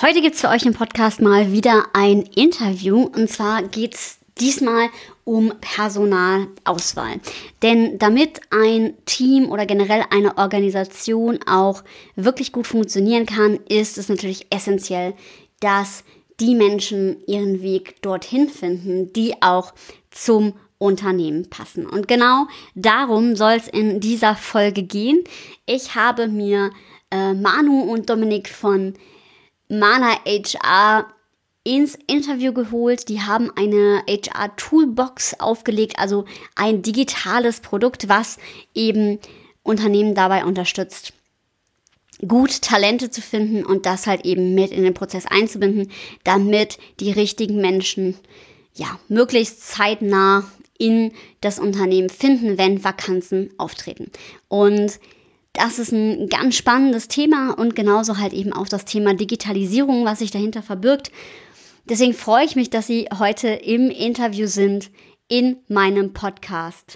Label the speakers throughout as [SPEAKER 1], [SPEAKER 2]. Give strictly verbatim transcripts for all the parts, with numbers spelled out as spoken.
[SPEAKER 1] Heute gibt es für euch im Podcast mal wieder ein Interview, und zwar geht es diesmal um Personalauswahl. Denn damit ein Team oder generell eine Organisation auch wirklich gut funktionieren kann, ist es natürlich essentiell, dass die Menschen ihren Weg dorthin finden, die auch zum Unternehmen passen. Und genau darum soll es in dieser Folge gehen. Ich habe mir äh, Manu und Dominik von Mana H R ins Interview geholt. Die haben eine H R-Toolbox aufgelegt, also ein digitales Produkt, was eben Unternehmen dabei unterstützt, gut Talente zu finden und das halt eben mit in den Prozess einzubinden, damit die richtigen Menschen ja möglichst zeitnah in das Unternehmen finden, wenn Vakanzen auftreten. Und das ist ein ganz spannendes Thema und genauso halt eben auch das Thema Digitalisierung, was sich dahinter verbirgt. Deswegen freue ich mich, dass Sie heute im Interview sind in meinem Podcast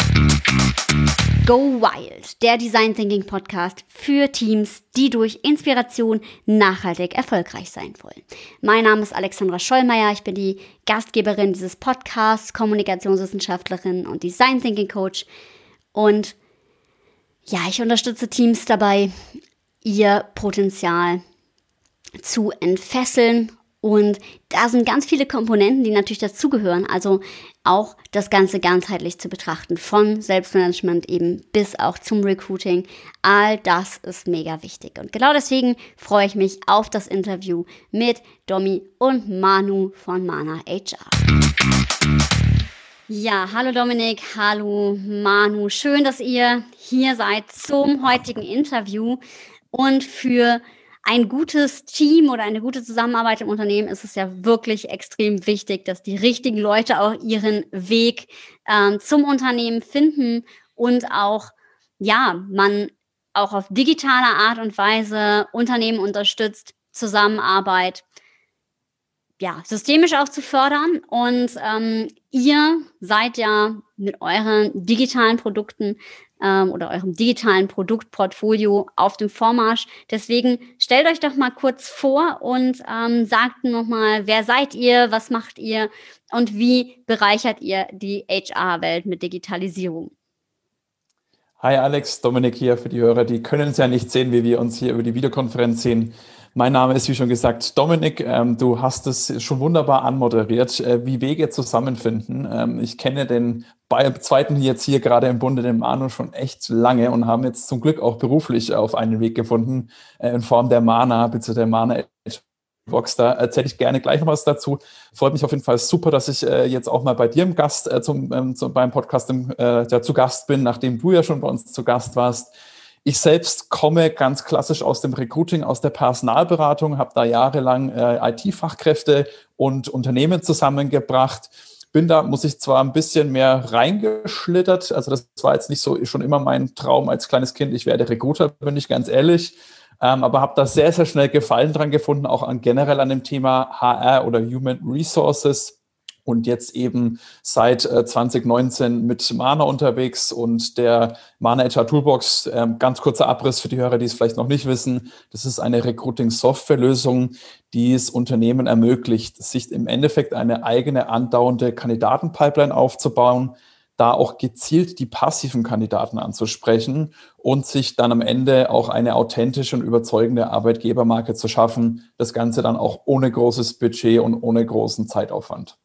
[SPEAKER 1] Go Wild, der Design Thinking Podcast für Teams, die durch Inspiration nachhaltig erfolgreich sein wollen. Mein Name ist Alexandra Schollmeier, ich bin die Gastgeberin dieses Podcasts, Kommunikationswissenschaftlerin und Design Thinking Coach. Und ja, ich unterstütze Teams dabei, ihr Potenzial zu entfesseln. Und da sind ganz viele Komponenten, die natürlich dazugehören, also auch das Ganze ganzheitlich zu betrachten, von Selbstmanagement eben bis auch zum Recruiting. All das ist mega wichtig. Und genau deswegen freue ich mich auf das Interview mit Domi und Manu von Mana H R. Ja, hallo Dominik, hallo Manu. Schön, dass ihr hier seid zum heutigen Interview. Und für ein gutes Team oder eine gute Zusammenarbeit im Unternehmen ist es ja wirklich extrem wichtig, dass die richtigen Leute auch ihren Weg ähm, zum Unternehmen finden und auch, ja, man auch auf digitale Art und Weise Unternehmen unterstützt, Zusammenarbeit, ja, systemisch auch zu fördern. Und ähm, ihr seid ja mit euren digitalen Produkten ähm, oder eurem digitalen Produktportfolio auf dem Vormarsch. Deswegen stellt euch doch mal kurz vor und ähm, sagt nochmal, wer seid ihr, was macht ihr und wie bereichert ihr die H R-Welt mit Digitalisierung?
[SPEAKER 2] Hi Alex, Dominik hier für die Hörer, die können es ja nicht sehen, wie wir uns hier über die Videokonferenz sehen. Mein Name ist, wie schon gesagt, Dominik. Ähm, du hast es schon wunderbar anmoderiert, äh, wie Wege zusammenfinden. Ähm, ich kenne den zweiten jetzt hier gerade im Bunde, den Manu, schon echt lange und haben jetzt zum Glück auch beruflich auf einen Weg gefunden, äh, in Form der Mana, bzw. der Mana Box. Da erzähle ich gerne gleich noch was dazu. Freut mich auf jeden Fall super, dass ich äh, jetzt auch mal bei dir im Gast, äh, zum, ähm, zum, beim Podcast im, äh, ja, zu Gast bin, nachdem du ja schon bei uns zu Gast warst. Ich selbst komme ganz klassisch aus dem Recruiting, aus der Personalberatung, habe da jahrelang äh, I T-Fachkräfte und Unternehmen zusammengebracht. Bin da, muss ich zwar ein bisschen mehr reingeschlittert, also das war jetzt nicht so schon immer mein Traum als kleines Kind, ich werde Recruiter, bin ich ganz ehrlich. Ähm, aber habe da sehr, sehr schnell Gefallen dran gefunden, auch an, generell an dem Thema H R oder Human Resources. Und jetzt eben seit äh, zwanzig neunzehn mit Mana unterwegs und der Mana H R Toolbox. Ähm, ganz kurzer Abriss für die Hörer, die es vielleicht noch nicht wissen. Das ist eine Recruiting-Software-Lösung, die es Unternehmen ermöglicht, sich im Endeffekt eine eigene andauernde Kandidatenpipeline aufzubauen, da auch gezielt die passiven Kandidaten anzusprechen und sich dann am Ende auch eine authentische und überzeugende Arbeitgebermarke zu schaffen. Das Ganze dann auch ohne großes Budget und ohne großen Zeitaufwand.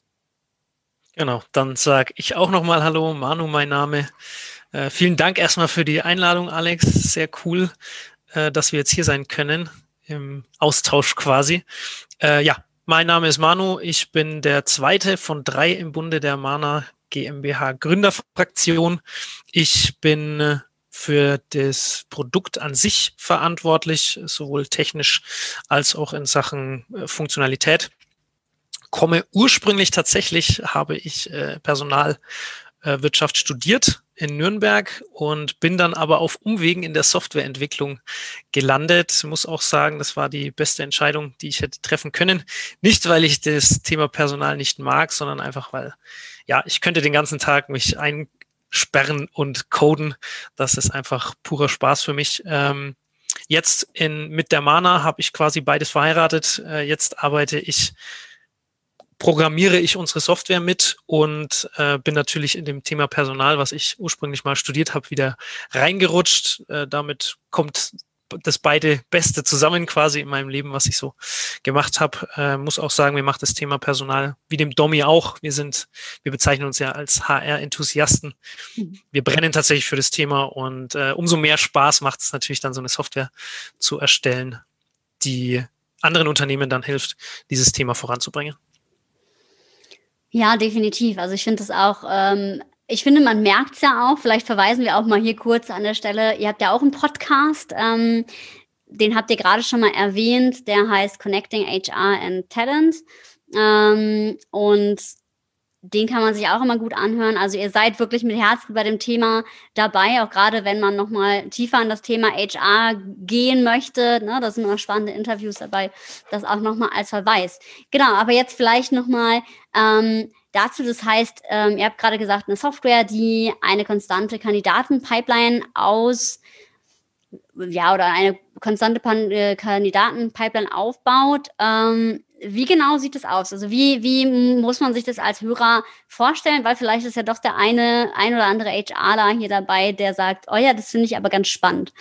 [SPEAKER 3] Genau, dann sage ich auch nochmal Hallo, Manu mein Name. Äh, vielen Dank erstmal für die Einladung, Alex. Sehr cool, äh, dass wir jetzt hier sein können, im Austausch quasi. Äh, ja, mein Name ist Manu. Ich bin der zweite von drei im Bunde der Mana GmbH Gründerfraktion. Ich bin für das Produkt an sich verantwortlich, sowohl technisch als auch in Sachen Funktionalität. Komme ursprünglich tatsächlich, habe ich äh, Personalwirtschaft studiert in Nürnberg und bin dann aber auf Umwegen in der Softwareentwicklung gelandet. Muss auch sagen, das war die beste Entscheidung, die ich hätte treffen können. Nicht, weil ich das Thema Personal nicht mag, sondern einfach, weil ja, ich könnte den ganzen Tag mich einsperren und coden. Das ist einfach purer Spaß für mich. Ähm, jetzt in, mit der Mana habe ich quasi beides verheiratet. Äh, jetzt arbeite ich, programmiere ich unsere Software mit und äh, bin natürlich in dem Thema Personal, was ich ursprünglich mal studiert habe, wieder reingerutscht. Äh, damit kommt das beide Beste zusammen quasi in meinem Leben, was ich so gemacht habe. Äh, muss auch sagen, mir macht das Thema Personal, wie dem Domi auch. Wir sind, wir bezeichnen uns ja als H R-Enthusiasten. Wir brennen tatsächlich für das Thema und äh, umso mehr Spaß macht es natürlich dann, so eine Software zu erstellen, die anderen Unternehmen dann hilft, dieses Thema voranzubringen.
[SPEAKER 1] Ja, definitiv. Also ich finde das auch, ähm, ich finde, man merkt es ja auch, vielleicht verweisen wir auch mal hier kurz an der Stelle, ihr habt ja auch einen Podcast, ähm, den habt ihr gerade schon mal erwähnt, der heißt Connecting H R and Talent, ähm, und den kann man sich auch immer gut anhören. Also ihr seid wirklich mit Herzen bei dem Thema dabei, auch gerade wenn man nochmal tiefer in das Thema H R gehen möchte, ne, da sind immer spannende Interviews dabei, das auch nochmal als Verweis. Genau, aber jetzt vielleicht nochmal ähm, dazu, das heißt, ähm, ihr habt gerade gesagt, eine Software, die eine konstante Kandidatenpipeline aus, ja, oder eine konstante Pan- äh, Kandidatenpipeline aufbaut. Ähm, wie genau sieht das aus? Also wie, wie muss man sich das als Hörer vorstellen? Weil vielleicht ist ja doch der eine, ein oder andere HRler hier dabei, der sagt, oh ja, das finde ich aber ganz spannend.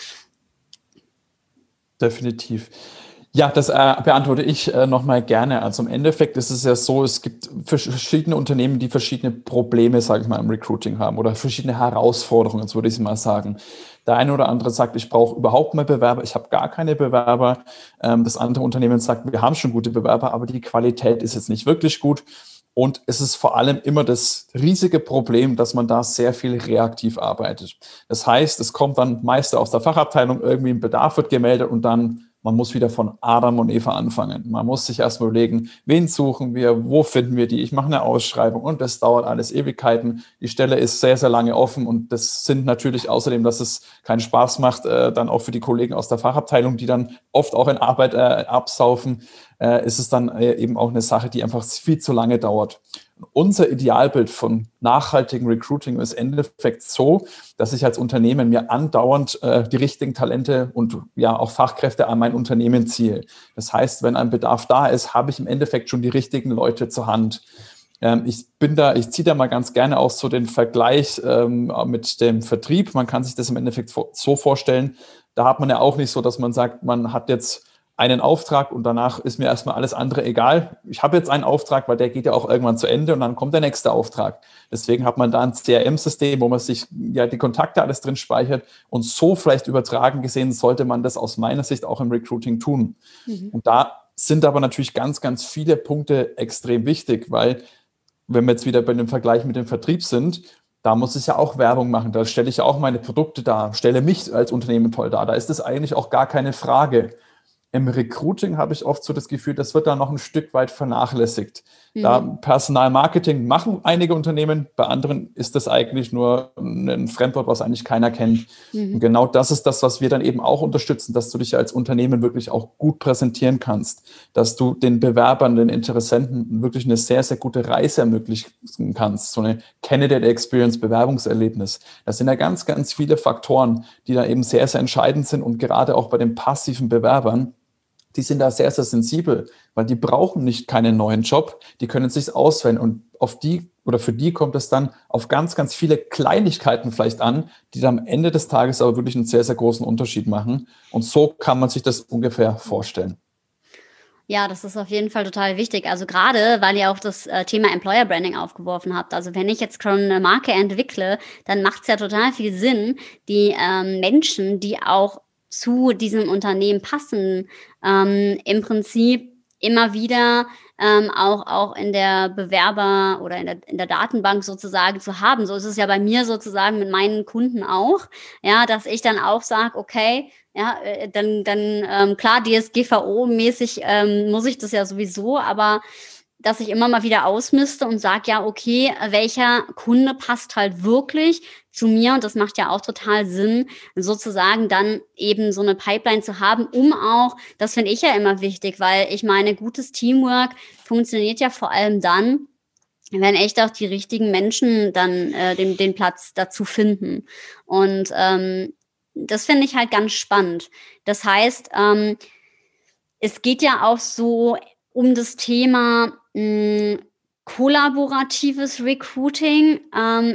[SPEAKER 2] Definitiv. Ja, das äh, beantworte ich äh, nochmal gerne. Also im Endeffekt ist es ja so, es gibt vers- verschiedene Unternehmen, die verschiedene Probleme, sage ich mal, im Recruiting haben oder verschiedene Herausforderungen, so würde ich es mal sagen. Der eine oder andere sagt, ich brauche überhaupt mehr Bewerber, ich habe gar keine Bewerber. Ähm, das andere Unternehmen sagt, wir haben schon gute Bewerber, aber die Qualität ist jetzt nicht wirklich gut. Und es ist vor allem immer das riesige Problem, dass man da sehr viel reaktiv arbeitet. Das heißt, es kommt dann meist aus der Fachabteilung, irgendwie ein Bedarf wird gemeldet und dann man muss wieder von Adam und Eva anfangen. Man muss sich erstmal überlegen, wen suchen wir, wo finden wir die? Ich mache eine Ausschreibung und das dauert alles Ewigkeiten. Die Stelle ist sehr, sehr lange offen und das sind natürlich außerdem, dass es keinen Spaß macht, äh, dann auch für die Kollegen aus der Fachabteilung, die dann oft auch in Arbeit äh, absaufen, äh, ist es dann äh, eben auch eine Sache, die einfach viel zu lange dauert. Unser Idealbild von nachhaltigem Recruiting ist im Endeffekt so, dass ich als Unternehmen mir andauernd äh, die richtigen Talente und ja auch Fachkräfte an mein Unternehmen ziehe. Das heißt, wenn ein Bedarf da ist, habe ich im Endeffekt schon die richtigen Leute zur Hand. Ähm, ich bin da, ich ziehe da mal ganz gerne auch so den Vergleich ähm, mit dem Vertrieb. Man kann sich das im Endeffekt so vorstellen. Da hat man ja auch nicht so, dass man sagt, man hat jetzt einen Auftrag und danach ist mir erstmal alles andere egal. Ich habe jetzt einen Auftrag, weil der geht ja auch irgendwann zu Ende und dann kommt der nächste Auftrag. Deswegen hat man da ein C R M-System, wo man sich ja die Kontakte alles drin speichert und so vielleicht übertragen gesehen sollte man das aus meiner Sicht auch im Recruiting tun. Mhm. Und da sind aber natürlich ganz, ganz viele Punkte extrem wichtig, weil wenn wir jetzt wieder bei dem Vergleich mit dem Vertrieb sind, da muss ich ja auch Werbung machen, da stelle ich ja auch meine Produkte dar, stelle mich als Unternehmen toll dar. Da ist es eigentlich auch gar keine Frage. Im Recruiting habe ich oft so das Gefühl, das wird da noch ein Stück weit vernachlässigt. Mhm. Da Personalmarketing machen einige Unternehmen, bei anderen ist das eigentlich nur ein Fremdwort, was eigentlich keiner kennt. Mhm. Und genau das ist das, was wir dann eben auch unterstützen, dass du dich als Unternehmen wirklich auch gut präsentieren kannst, dass du den Bewerbern, den Interessenten wirklich eine sehr, sehr gute Reise ermöglichen kannst, so eine Candidate Experience, Bewerbungserlebnis. Das sind ja ganz, ganz viele Faktoren, die da eben sehr, sehr entscheidend sind und gerade auch bei den passiven Bewerbern, die sind da sehr, sehr sensibel, weil die brauchen nicht keinen neuen Job, die können es sich auswählen und auf die oder für die kommt es dann auf ganz, ganz viele Kleinigkeiten vielleicht an, die dann am Ende des Tages aber wirklich einen sehr, sehr großen Unterschied machen und so kann man sich das ungefähr vorstellen.
[SPEAKER 1] Ja, das ist auf jeden Fall total wichtig. Also gerade, weil ihr auch das äh, Thema Employer Branding aufgeworfen habt. Also wenn ich jetzt schon eine Marke entwickle, dann macht es ja total viel Sinn, die ähm, Menschen, die auch zu diesem Unternehmen passen, ähm, im Prinzip immer wieder ähm, auch, auch in der Bewerber- oder in der, in der Datenbank sozusagen zu haben. So ist es ja bei mir sozusagen mit meinen Kunden auch, ja, dass ich dann auch sage, okay, ja, äh, dann, dann ähm, klar, D S G V O-mäßig ähm, muss ich das ja sowieso, aber dass ich immer mal wieder ausmiste und sage, ja, okay, welcher Kunde passt halt wirklich zu mir und das macht ja auch total Sinn, sozusagen dann eben so eine Pipeline zu haben, um auch, das finde ich ja immer wichtig, weil ich meine, gutes Teamwork funktioniert ja vor allem dann, wenn echt auch die richtigen Menschen dann äh, den, den Platz dazu finden. Und ähm, das finde ich halt ganz spannend. Das heißt, ähm, es geht ja auch so um das Thema mh, kollaboratives Recruiting. Ähm,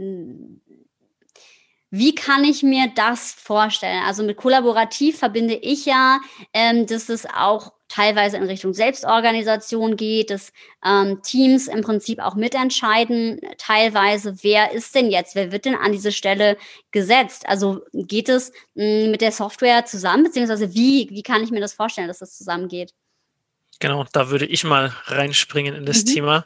[SPEAKER 1] Wie kann ich mir das vorstellen? Also mit kollaborativ verbinde ich ja, ähm, dass es auch teilweise in Richtung Selbstorganisation geht, dass ähm, Teams im Prinzip auch mitentscheiden, teilweise, wer ist denn jetzt, wer wird denn an diese Stelle gesetzt? Also geht es mh, mit der Software zusammen, beziehungsweise wie, wie kann ich mir das vorstellen, dass das zusammengeht?
[SPEAKER 3] Genau, da würde ich mal reinspringen in das
[SPEAKER 1] Mhm.
[SPEAKER 3] Thema.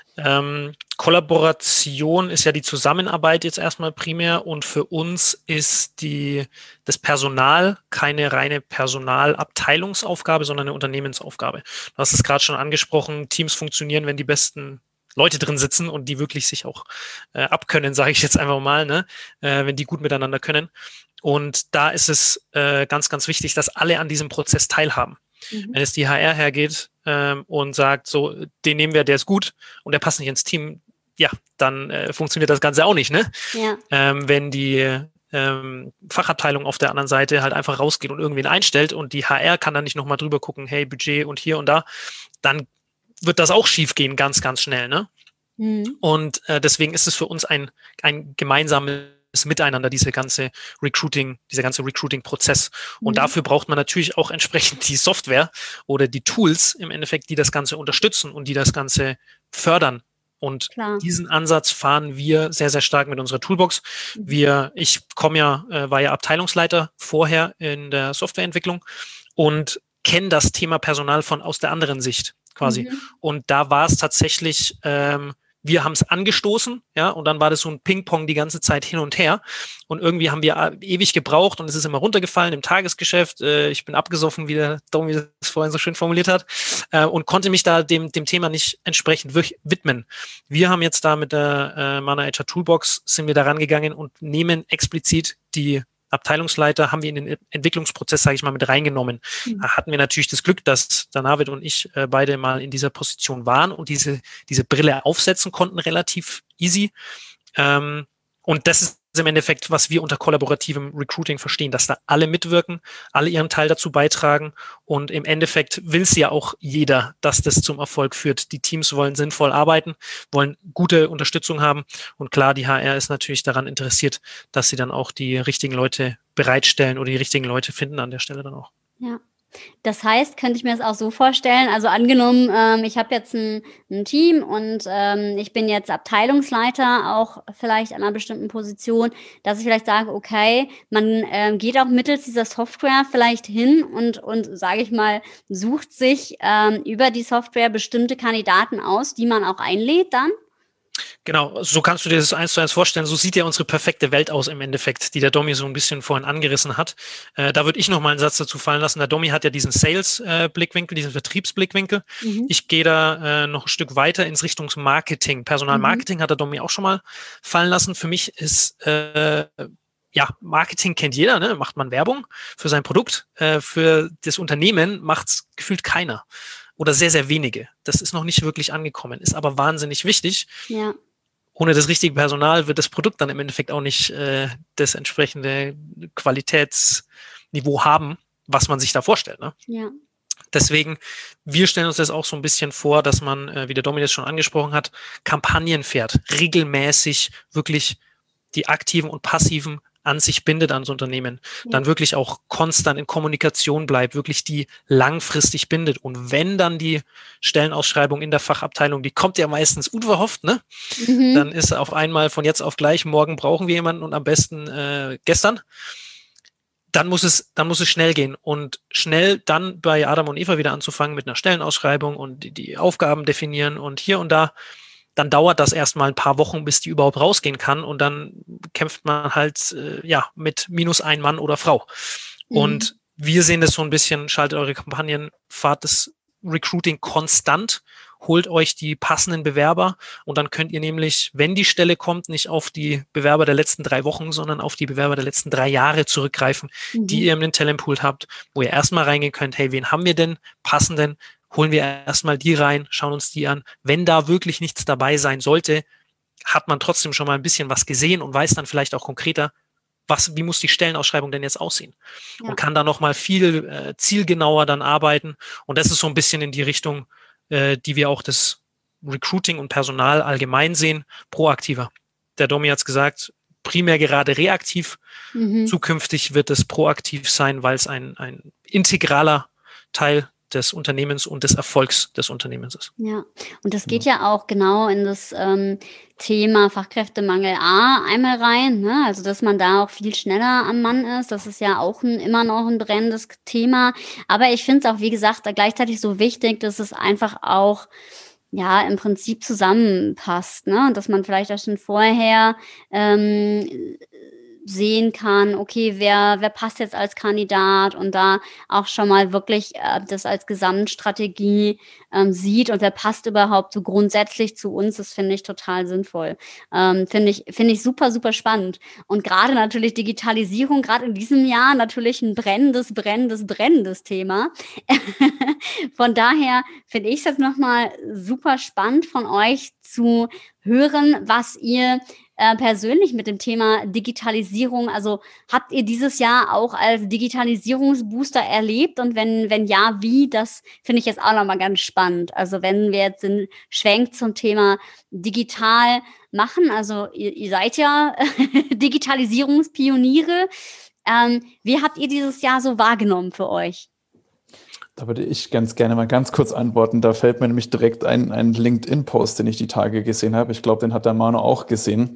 [SPEAKER 3] Ähm, Kollaboration ist ja die Zusammenarbeit jetzt erstmal primär und für uns ist die, das Personal keine reine Personalabteilungsaufgabe, sondern eine Unternehmensaufgabe. Du hast es gerade schon angesprochen, Teams funktionieren, wenn die besten Leute drin sitzen und die wirklich sich auch äh, abkönnen, sage ich jetzt einfach mal, ne? äh, wenn die gut miteinander können. Und da ist es äh, ganz, ganz wichtig, dass alle an diesem Prozess teilhaben.
[SPEAKER 1] Mhm.
[SPEAKER 3] Wenn es die H R hergeht ähm, und sagt, so, den nehmen wir, der ist gut und der passt nicht ins Team, ja, dann äh, funktioniert das Ganze auch nicht, ne?
[SPEAKER 1] Ja.
[SPEAKER 3] Ähm, wenn die ähm, Fachabteilung auf der anderen Seite halt einfach rausgeht und irgendwen einstellt und die H R kann dann nicht nochmal drüber gucken, hey, Budget und hier und da, dann wird das auch schief gehen, ganz, ganz schnell, ne?
[SPEAKER 1] Mhm.
[SPEAKER 3] Und äh, deswegen ist es für uns ein, ein gemeinsames Miteinander, diese ganze Recruiting, dieser ganze Recruiting-Prozess. Und
[SPEAKER 1] Mhm.
[SPEAKER 3] dafür braucht man natürlich auch entsprechend die Software oder die Tools im Endeffekt, die das Ganze unterstützen und die das Ganze fördern. Und
[SPEAKER 1] Klar.
[SPEAKER 3] diesen Ansatz fahren wir sehr, sehr stark mit unserer Toolbox.
[SPEAKER 1] Mhm.
[SPEAKER 3] Wir, ich komme ja, äh, war ja Abteilungsleiter vorher in der Softwareentwicklung und kenne das Thema Personal von aus der anderen Sicht quasi.
[SPEAKER 1] Mhm.
[SPEAKER 3] Und da war es tatsächlich, ähm, wir haben es angestoßen, ja, und dann war das so ein Ping-Pong die ganze Zeit hin und her. Und irgendwie haben wir ewig gebraucht und es ist immer runtergefallen im Tagesgeschäft. Äh, ich bin abgesoffen, wie der Domi das vorhin so schön formuliert hat, äh, und konnte mich da dem, dem Thema nicht entsprechend widmen. Wir haben jetzt da mit der äh, Mana H R Toolbox sind wir da rangegangen und nehmen explizit die Abteilungsleiter, haben wir in den Entwicklungsprozess, sage ich mal, mit reingenommen.
[SPEAKER 1] Mhm.
[SPEAKER 3] Da hatten wir natürlich das Glück, dass der Navid und ich äh, beide mal in dieser Position waren und diese, diese Brille aufsetzen konnten, relativ easy. Ähm, und das ist im Endeffekt, was wir unter kollaborativem Recruiting verstehen, dass da alle mitwirken, alle ihren Teil dazu beitragen und im Endeffekt will es ja auch jeder, dass das zum Erfolg führt. Die Teams wollen sinnvoll arbeiten, wollen gute Unterstützung haben und klar, die H R ist natürlich daran interessiert, dass sie dann auch die richtigen Leute bereitstellen oder die richtigen Leute finden an der Stelle dann auch.
[SPEAKER 1] Ja. Das heißt, könnte ich mir das auch so vorstellen, also angenommen, ähm, ich habe jetzt ein, ein Team und ähm, ich bin jetzt Abteilungsleiter, auch vielleicht an einer bestimmten Position, dass ich vielleicht sage, okay, man ähm, geht auch mittels dieser Software vielleicht hin und, und sage ich mal, sucht sich ähm, über die Software bestimmte Kandidaten aus, die man auch einlädt dann?
[SPEAKER 3] Genau, so kannst du dir das eins zu eins vorstellen. So sieht ja unsere perfekte Welt aus im Endeffekt, die der Domi so ein bisschen vorhin angerissen hat. Äh, da würde ich noch mal einen Satz dazu fallen lassen. Der Domi hat ja diesen Sales-Blickwinkel, diesen Vertriebsblickwinkel. Mhm. Ich gehe da äh, noch ein Stück weiter ins Richtung Marketing. Personalmarketing mhm. hat der Domi auch schon mal fallen lassen. Für mich ist äh, ja, Marketing kennt jeder, ne? Macht man Werbung für sein Produkt. Äh, für das Unternehmen macht's gefühlt keiner. Oder sehr, sehr wenige. Das ist noch nicht wirklich angekommen, ist aber wahnsinnig wichtig.
[SPEAKER 1] Ja.
[SPEAKER 3] Ohne das richtige Personal wird das Produkt dann im Endeffekt auch nicht äh, das entsprechende Qualitätsniveau haben, was man sich da vorstellt. Ne?
[SPEAKER 1] Ja.
[SPEAKER 3] Deswegen, wir stellen uns das auch so ein bisschen vor, dass man, äh, wie der Dominik schon angesprochen hat, Kampagnen fährt, regelmäßig wirklich die aktiven und passiven an sich bindet ans Unternehmen, ja. Dann wirklich auch konstant in Kommunikation bleibt, wirklich die langfristig bindet. Und wenn dann die Stellenausschreibung in der Fachabteilung, die kommt ja meistens unverhofft, ne? Mhm. Dann ist auf einmal von jetzt auf gleich, morgen brauchen wir jemanden und am besten äh, gestern. Dann muss es, dann muss es schnell gehen und schnell dann bei Adam und Eva wieder anzufangen mit einer Stellenausschreibung und die, die Aufgaben definieren und hier und da. Dann dauert das erstmal ein paar Wochen, bis die überhaupt rausgehen kann und dann kämpft man halt äh, ja mit minus ein Mann oder Frau. Mhm. Und wir sehen das so ein bisschen, schaltet eure Kampagnen, fahrt das Recruiting konstant, holt euch die passenden Bewerber und dann könnt ihr nämlich, wenn die Stelle kommt, nicht auf die Bewerber der letzten drei Wochen, sondern auf die Bewerber der letzten drei Jahre zurückgreifen, mhm. die ihr in den Talentpool habt, wo ihr erstmal reingehen könnt, hey, wen haben wir denn passenden? Holen wir erstmal die rein, schauen uns die an. Wenn da wirklich nichts dabei sein sollte, hat man trotzdem schon mal ein bisschen was gesehen und weiß dann vielleicht auch konkreter, was, wie muss die Stellenausschreibung denn jetzt aussehen?
[SPEAKER 1] Ja.
[SPEAKER 3] Und kann da nochmal viel äh, zielgenauer dann arbeiten. Und das ist so ein bisschen in die Richtung, äh, die wir auch das Recruiting und Personal allgemein sehen, proaktiver. Der Domi hat es gesagt, primär gerade reaktiv.
[SPEAKER 1] Mhm.
[SPEAKER 3] Zukünftig wird es proaktiv sein, weil es ein, ein integraler Teil des Unternehmens und des Erfolgs des Unternehmens ist.
[SPEAKER 1] Ja, und das geht ja auch genau in das ähm, Thema Fachkräftemangel A einmal rein, ne? Also dass man da auch viel schneller am Mann ist, das ist ja auch ein, immer noch ein brennendes Thema. Aber ich finde es auch, wie gesagt, da gleichzeitig so wichtig, dass es einfach auch ja im Prinzip zusammenpasst, ne? Und dass man vielleicht auch schon vorher ähm, sehen kann, okay, wer, wer passt jetzt als Kandidat und da auch schon mal wirklich äh, das als Gesamtstrategie ähm, sieht und wer passt überhaupt so grundsätzlich zu uns, das finde ich total sinnvoll. Ähm, finde ich, finde ich super, super spannend. Und gerade natürlich Digitalisierung, gerade in diesem Jahr natürlich ein brennendes, brennendes, brennendes Thema. Von daher finde ich es jetzt nochmal super spannend von euch zu hören, was ihr äh, persönlich mit dem Thema Digitalisierung, also habt ihr dieses Jahr auch als Digitalisierungsbooster erlebt und wenn, wenn ja, wie, das finde ich jetzt auch nochmal ganz spannend. Also wenn wir jetzt den Schwenk zum Thema digital machen, also ihr, ihr seid ja Digitalisierungspioniere, ähm, wie habt ihr dieses Jahr so wahrgenommen für euch?
[SPEAKER 2] Da würde ich ganz gerne mal ganz kurz antworten. Da fällt mir nämlich direkt ein, ein LinkedIn-Post, den ich die Tage gesehen habe. Ich glaube, den hat der Manu auch gesehen.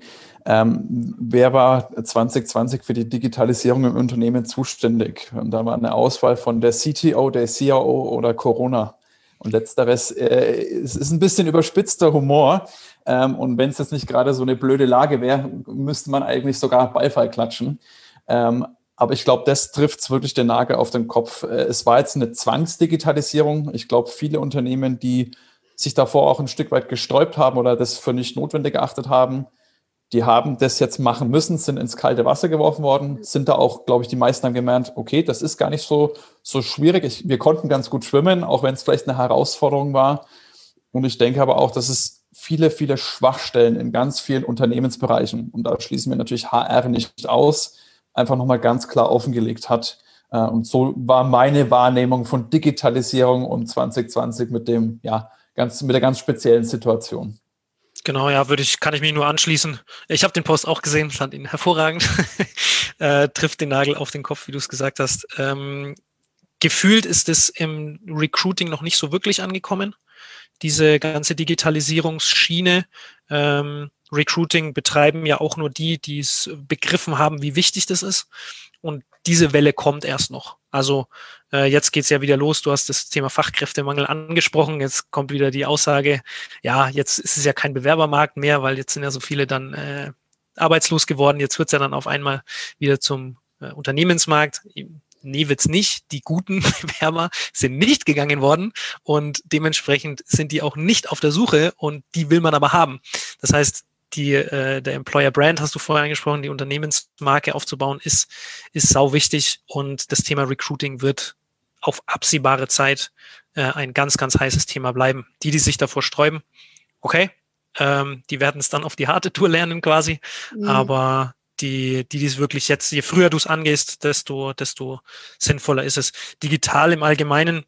[SPEAKER 2] Ähm, wer war zwanzig zwanzig für die Digitalisierung im Unternehmen zuständig? Und da war eine Auswahl von der C T O, der C I O oder Corona. Und letzteres äh, ist, ist ein bisschen überspitzter Humor. Ähm, und wenn es jetzt nicht gerade so eine blöde Lage wäre, müsste man eigentlich sogar Beifall klatschen. Ähm, Aber ich glaube, das trifft wirklich den Nagel auf den Kopf. Es war jetzt eine Zwangsdigitalisierung. Ich glaube, viele Unternehmen, die sich davor auch ein Stück weit gesträubt haben oder das für nicht notwendig geachtet haben, die haben das jetzt machen müssen, sind ins kalte Wasser geworfen worden, sind da auch, glaube ich, die meisten haben gemerkt, okay, das ist gar nicht so, so schwierig. Ich, wir konnten ganz gut schwimmen, auch wenn es vielleicht eine Herausforderung war. Und ich denke aber auch, dass es viele, viele Schwachstellen in ganz vielen Unternehmensbereichen, und da schließen wir natürlich H R nicht aus, einfach nochmal ganz klar offengelegt hat. Und so war meine Wahrnehmung von Digitalisierung und zwanzig zwanzig mit dem, ja, ganz, mit der ganz speziellen Situation.
[SPEAKER 3] Genau, ja, würde ich, kann ich mich nur anschließen. Ich habe den Post auch gesehen, fand ihn hervorragend. äh, trifft den Nagel auf den Kopf, wie du es gesagt hast. Ähm, gefühlt ist es im Recruiting noch nicht so wirklich angekommen. Diese ganze Digitalisierungsschiene. Ähm, Recruiting betreiben ja auch nur die, die es begriffen haben, wie wichtig das ist. Und diese Welle kommt erst noch. Also äh, jetzt geht's ja wieder los. Du hast das Thema Fachkräftemangel angesprochen. Jetzt kommt wieder die Aussage, ja, jetzt ist es ja kein Bewerbermarkt mehr, weil jetzt sind ja so viele dann äh, arbeitslos geworden. Jetzt wird's ja dann auf einmal wieder zum äh, Unternehmensmarkt. Nee, wird's nicht. Die guten Bewerber sind nicht gegangen worden und dementsprechend sind die auch nicht auf der Suche und die will man aber haben. Das heißt, die, äh, der Employer Brand, hast du vorher angesprochen, die Unternehmensmarke aufzubauen, ist, ist sau wichtig und das Thema Recruiting wird auf absehbare Zeit äh, ein ganz, ganz heißes Thema bleiben. Die, die sich davor sträuben, okay, ähm, die werden es dann auf die harte Tour lernen quasi, mhm. aber die, die dies wirklich jetzt, je früher du es angehst, desto, desto sinnvoller ist es. Digital im Allgemeinen,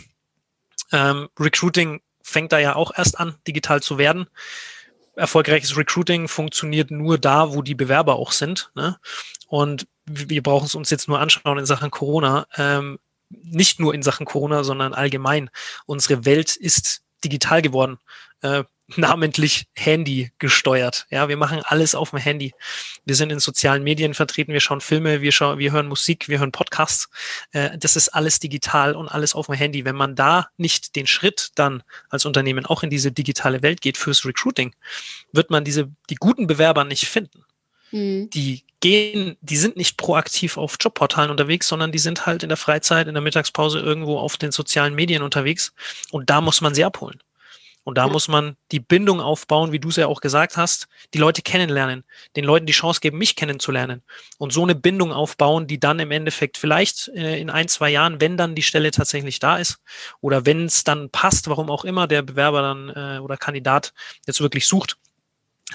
[SPEAKER 3] ähm, Recruiting fängt da ja auch erst an, digital zu werden. Erfolgreiches Recruiting funktioniert nur da, wo die Bewerber auch sind, ne? Und wir brauchen es uns jetzt nur anschauen in Sachen Corona. Ähm, nicht nur in Sachen Corona, sondern allgemein. Unsere Welt ist digital geworden. Äh, namentlich Handy gesteuert. Ja, wir machen alles auf dem Handy. Wir sind in sozialen Medien vertreten, wir schauen Filme, wir schauen, wir hören Musik, wir hören Podcasts. Äh, das ist alles digital und alles auf dem Handy. Wenn man da nicht den Schritt dann als Unternehmen auch in diese digitale Welt geht fürs Recruiting, wird man diese, die guten Bewerber nicht finden. Mhm. Die gehen, die sind nicht proaktiv auf Jobportalen unterwegs, sondern die sind halt in der Freizeit, in der Mittagspause irgendwo auf den sozialen Medien unterwegs und da muss man sie abholen. Und da ja. muss man die Bindung aufbauen, wie du es ja auch gesagt hast, die Leute kennenlernen, den Leuten die Chance geben, mich kennenzulernen und so eine Bindung aufbauen, die dann im Endeffekt vielleicht äh, in ein, zwei Jahren, wenn dann die Stelle tatsächlich da ist oder wenn es dann passt, warum auch immer der Bewerber dann äh, oder Kandidat jetzt wirklich sucht,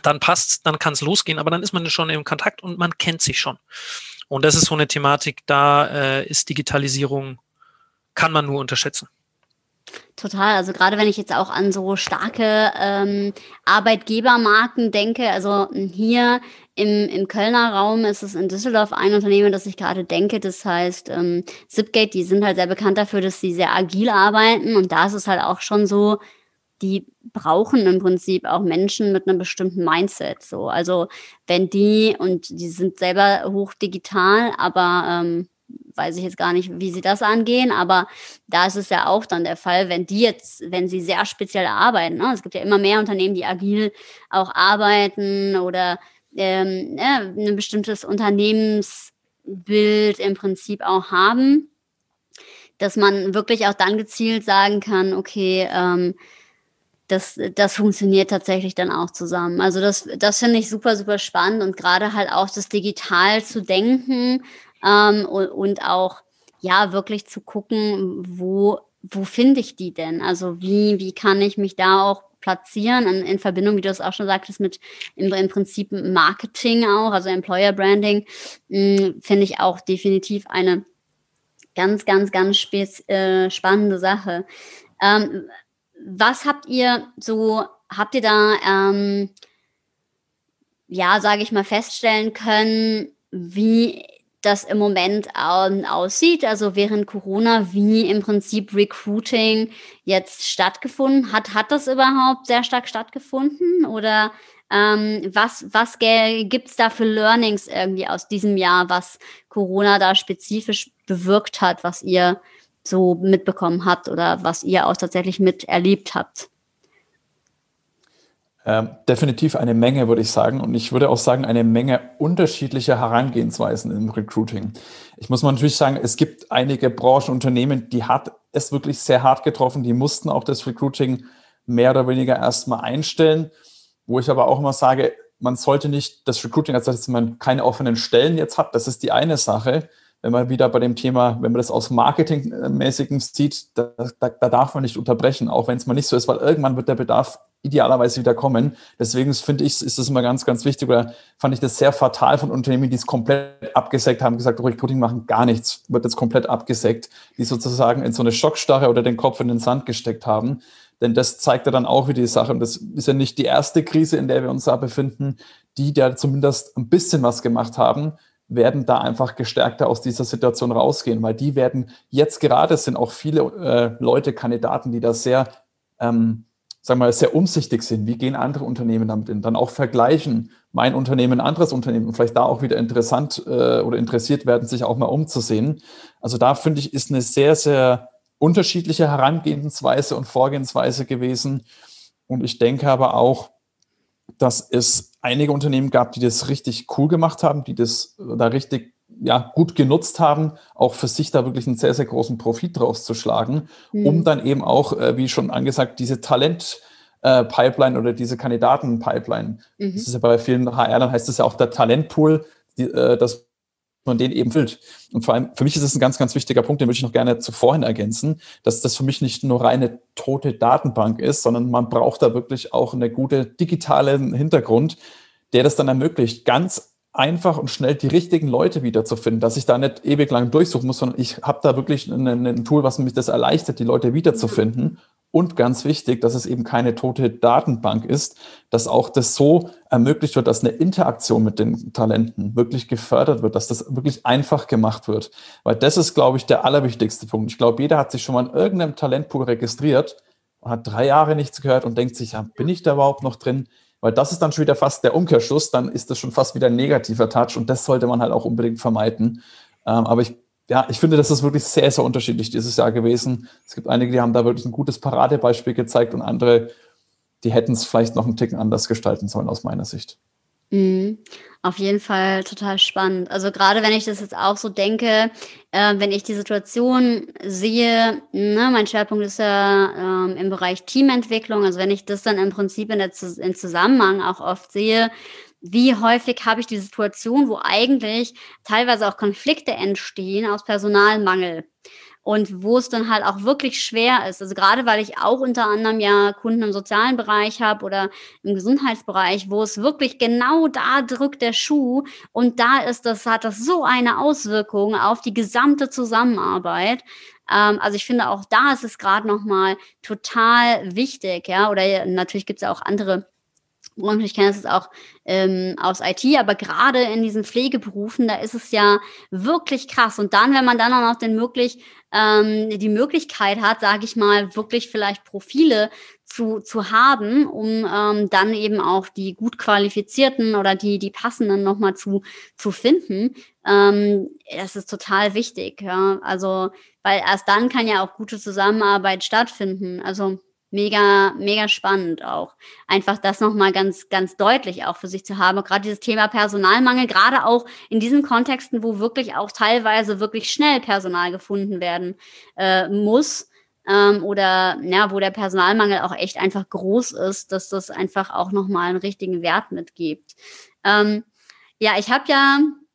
[SPEAKER 3] dann passt, dann kann es losgehen, aber dann ist man schon im Kontakt und man kennt sich schon. Und das ist so eine Thematik, da äh, ist Digitalisierung, kann man nur unterschätzen.
[SPEAKER 1] Total, also gerade wenn ich jetzt auch an so starke ähm, Arbeitgebermarken denke, also hier im, im Kölner Raum ist es in Düsseldorf ein Unternehmen, das ich gerade denke, das heißt ähm, Zipgate, die sind halt sehr bekannt dafür, dass sie sehr agil arbeiten und da ist es halt auch schon so, die brauchen im Prinzip auch Menschen mit einem bestimmten Mindset. So, also wenn die, und die sind selber hochdigital, aber ähm, weiß ich jetzt gar nicht, wie sie das angehen, aber da ist es ja auch dann der Fall, wenn die jetzt, wenn sie sehr speziell arbeiten, ne? Es gibt ja immer mehr Unternehmen, die agil auch arbeiten oder ähm, ja, ein bestimmtes Unternehmensbild im Prinzip auch haben, dass man wirklich auch dann gezielt sagen kann, okay, ähm, Das, das funktioniert tatsächlich dann auch zusammen. Also das, das finde ich super, super spannend und gerade halt auch das digital zu denken ähm, und, und auch ja wirklich zu gucken, wo, wo finde ich die denn? Also wie, wie kann ich mich da auch platzieren in, in Verbindung, wie du es auch schon sagtest, mit im, im Prinzip Marketing auch, also Employer Branding, mh, finde ich auch definitiv eine ganz, ganz, ganz spez, äh, spannende Sache. Ähm, Was habt ihr so, habt ihr da, ähm, ja, sage ich mal, feststellen können, wie das im Moment ähm, aussieht, also während Corona, wie im Prinzip Recruiting jetzt stattgefunden hat? Hat das überhaupt sehr stark stattgefunden? Oder ähm, was, was gibt es da für Learnings irgendwie aus diesem Jahr, was Corona da spezifisch bewirkt hat, was ihr so mitbekommen habt oder was ihr auch tatsächlich miterlebt habt?
[SPEAKER 2] Ähm, definitiv eine Menge, würde ich sagen. Und ich würde auch sagen, eine Menge unterschiedlicher Herangehensweisen im Recruiting. Ich muss mal natürlich sagen, es gibt einige Branchenunternehmen, die hat es wirklich sehr hart getroffen. Die mussten auch das Recruiting mehr oder weniger erstmal einstellen. Wo ich aber auch immer sage, man sollte nicht das Recruiting, als dass man keine offenen Stellen jetzt hat. Das ist die eine Sache. Wenn man wieder bei dem Thema, wenn man das aus Marketingmäßigem sieht, da, da, da darf man nicht unterbrechen, auch wenn es mal nicht so ist, weil irgendwann wird der Bedarf idealerweise wieder kommen. Deswegen finde ich, ist das immer ganz, ganz wichtig, oder fand ich das sehr fatal von Unternehmen, die es komplett abgesägt haben, gesagt, Recruiting machen gar nichts, wird jetzt komplett abgesägt, die sozusagen in so eine Schockstarre oder den Kopf in den Sand gesteckt haben. Denn das zeigt ja dann auch wieder die Sache. Und das ist ja nicht die erste Krise, in der wir uns da befinden. Die, die zumindest ein bisschen was gemacht haben, werden da einfach gestärkter aus dieser Situation rausgehen, weil die werden jetzt gerade, es sind auch viele äh, Leute, Kandidaten, die da sehr, ähm, sagen wir mal, sehr umsichtig sind. Wie gehen andere Unternehmen damit hin? Dann auch vergleichen, mein Unternehmen, ein anderes Unternehmen, und vielleicht da auch wieder interessant äh, oder interessiert werden, sich auch mal umzusehen. Also da finde ich, ist eine sehr, sehr unterschiedliche Herangehensweise und Vorgehensweise gewesen. Und ich denke aber auch, dass es einige Unternehmen gab, die das richtig cool gemacht haben, die das da richtig ja, gut genutzt haben, auch für sich da wirklich einen sehr, sehr großen Profit draus zu schlagen, mhm. um dann eben auch, äh, wie schon angesagt, diese Talent-Pipeline äh, oder diese Kandidaten-Pipeline, mhm. das ist ja bei vielen H R, dann heißt das ja auch der Talentpool, die, äh, das man den eben füllt. Und vor allem, für mich ist es ein ganz, ganz wichtiger Punkt, den würde ich noch gerne zuvorhin ergänzen, dass das für mich nicht nur reine tote Datenbank ist, sondern man braucht da wirklich auch einen guten digitalen Hintergrund, der das dann ermöglicht, ganz einfach und schnell die richtigen Leute wiederzufinden, dass ich da nicht ewig lang durchsuchen muss, sondern ich habe da wirklich ein, ein Tool, was mich das erleichtert, die Leute wiederzufinden. Und ganz wichtig, dass es eben keine tote Datenbank ist, dass auch das so ermöglicht wird, dass eine Interaktion mit den Talenten wirklich gefördert wird, dass das wirklich einfach gemacht wird. Weil das ist, glaube ich, der allerwichtigste Punkt. Ich glaube, jeder hat sich schon mal in irgendeinem Talentpool registriert und hat drei Jahre nichts gehört und denkt sich, ja, bin ich da überhaupt noch drin? Weil das ist dann schon wieder fast der Umkehrschluss, dann ist das schon fast wieder ein negativer Touch und das sollte man halt auch unbedingt vermeiden. Ähm, aber ich Ja, ich finde, das ist wirklich sehr, sehr unterschiedlich dieses Jahr gewesen. Es gibt einige, die haben da wirklich ein gutes Paradebeispiel gezeigt und andere, die hätten es vielleicht noch einen Ticken anders gestalten sollen aus meiner Sicht.
[SPEAKER 1] Mhm. Auf jeden Fall total spannend. Also gerade wenn ich das jetzt auch so denke, äh, wenn ich die Situation sehe, ne, mein Schwerpunkt ist ja ähm, im Bereich Teamentwicklung, also wenn ich das dann im Prinzip in der Zus- im Zusammenhang auch oft sehe, wie häufig habe ich die Situation, wo eigentlich teilweise auch Konflikte entstehen aus Personalmangel. und wo es dann halt auch wirklich schwer ist. Also gerade weil ich auch unter anderem ja Kunden im sozialen Bereich habe oder im Gesundheitsbereich, wo es wirklich genau da drückt der Schuh und da ist das, hat das so eine Auswirkung auf die gesamte Zusammenarbeit. Ähm, also ich finde auch da ist es gerade nochmal total wichtig, ja, oder natürlich gibt es ja auch andere und ich kenne das jetzt auch ähm, aus I T, aber gerade in diesen Pflegeberufen, da ist es ja wirklich krass. Und dann, wenn man dann auch noch den möglich, ähm, die Möglichkeit hat, sage ich mal, wirklich vielleicht Profile zu, zu haben, um ähm, dann eben auch die gut qualifizierten oder die, die passenden nochmal zu, zu finden, ähm, das ist total wichtig. Ja? Also, weil erst dann kann ja auch gute Zusammenarbeit stattfinden. Also Mega, mega spannend auch. Einfach das nochmal ganz, ganz deutlich auch für sich zu haben. Gerade dieses Thema Personalmangel, gerade auch in diesen Kontexten, wo wirklich auch teilweise wirklich schnell Personal gefunden werden äh, muss ähm, oder ja, wo der Personalmangel auch echt einfach groß ist, dass das einfach auch nochmal einen richtigen Wert mitgibt. Ähm, ja, ich habe ja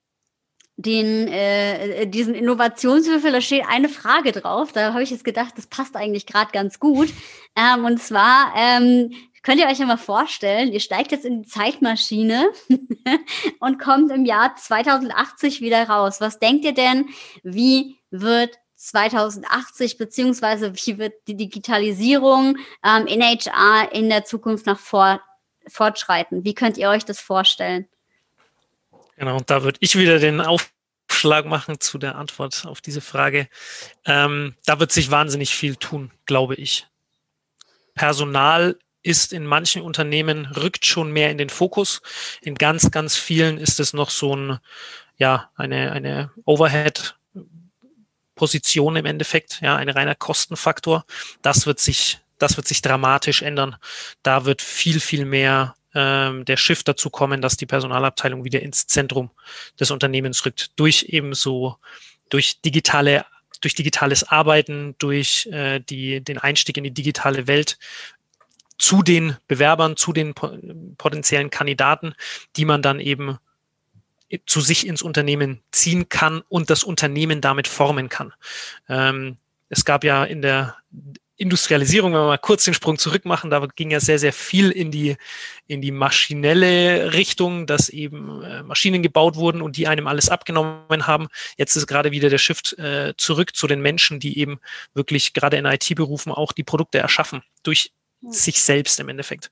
[SPEAKER 1] den äh, diesen Innovationswürfel, da steht eine Frage drauf. Da habe ich jetzt gedacht, das passt eigentlich gerade ganz gut. Ähm, und zwar ähm, könnt ihr euch ja mal vorstellen, ihr steigt jetzt in die Zeitmaschine und kommt im Jahr zweitausendachtzig wieder raus. Was denkt ihr denn, wie wird zweitausendachtzig beziehungsweise wie wird die Digitalisierung ähm, in H R in der Zukunft nach vor, fortschreiten? Wie könnt ihr euch das vorstellen?
[SPEAKER 3] Genau, und da würde ich wieder den Aufschlag machen zu der Antwort auf diese Frage. Ähm, da wird sich wahnsinnig viel tun, glaube ich. Personal ist in manchen Unternehmen, rückt schon mehr in den Fokus. In ganz, ganz vielen ist es noch so ein, ja, eine, eine Overhead-Position im Endeffekt, ja, ein reiner Kostenfaktor. Das wird sich, das wird sich dramatisch ändern. Da wird viel, viel mehr der Shift dazu kommen, dass die Personalabteilung wieder ins Zentrum des Unternehmens rückt. Durch eben so, durch digitale, durch digitales Arbeiten, durch äh, die, den Einstieg in die digitale Welt zu den Bewerbern, zu den potenziellen Kandidaten, die man dann eben zu sich ins Unternehmen ziehen kann und das Unternehmen damit formen kann. Ähm, es gab ja in der Industrialisierung, wenn wir mal kurz den Sprung zurück machen, da ging ja sehr, sehr viel in die, in die maschinelle Richtung, dass eben äh, Maschinen gebaut wurden und die einem alles abgenommen haben. Jetzt ist gerade wieder der Shift äh, zurück zu den Menschen, die eben wirklich gerade in I T-Berufen auch die Produkte erschaffen, durch ja. sich selbst im Endeffekt.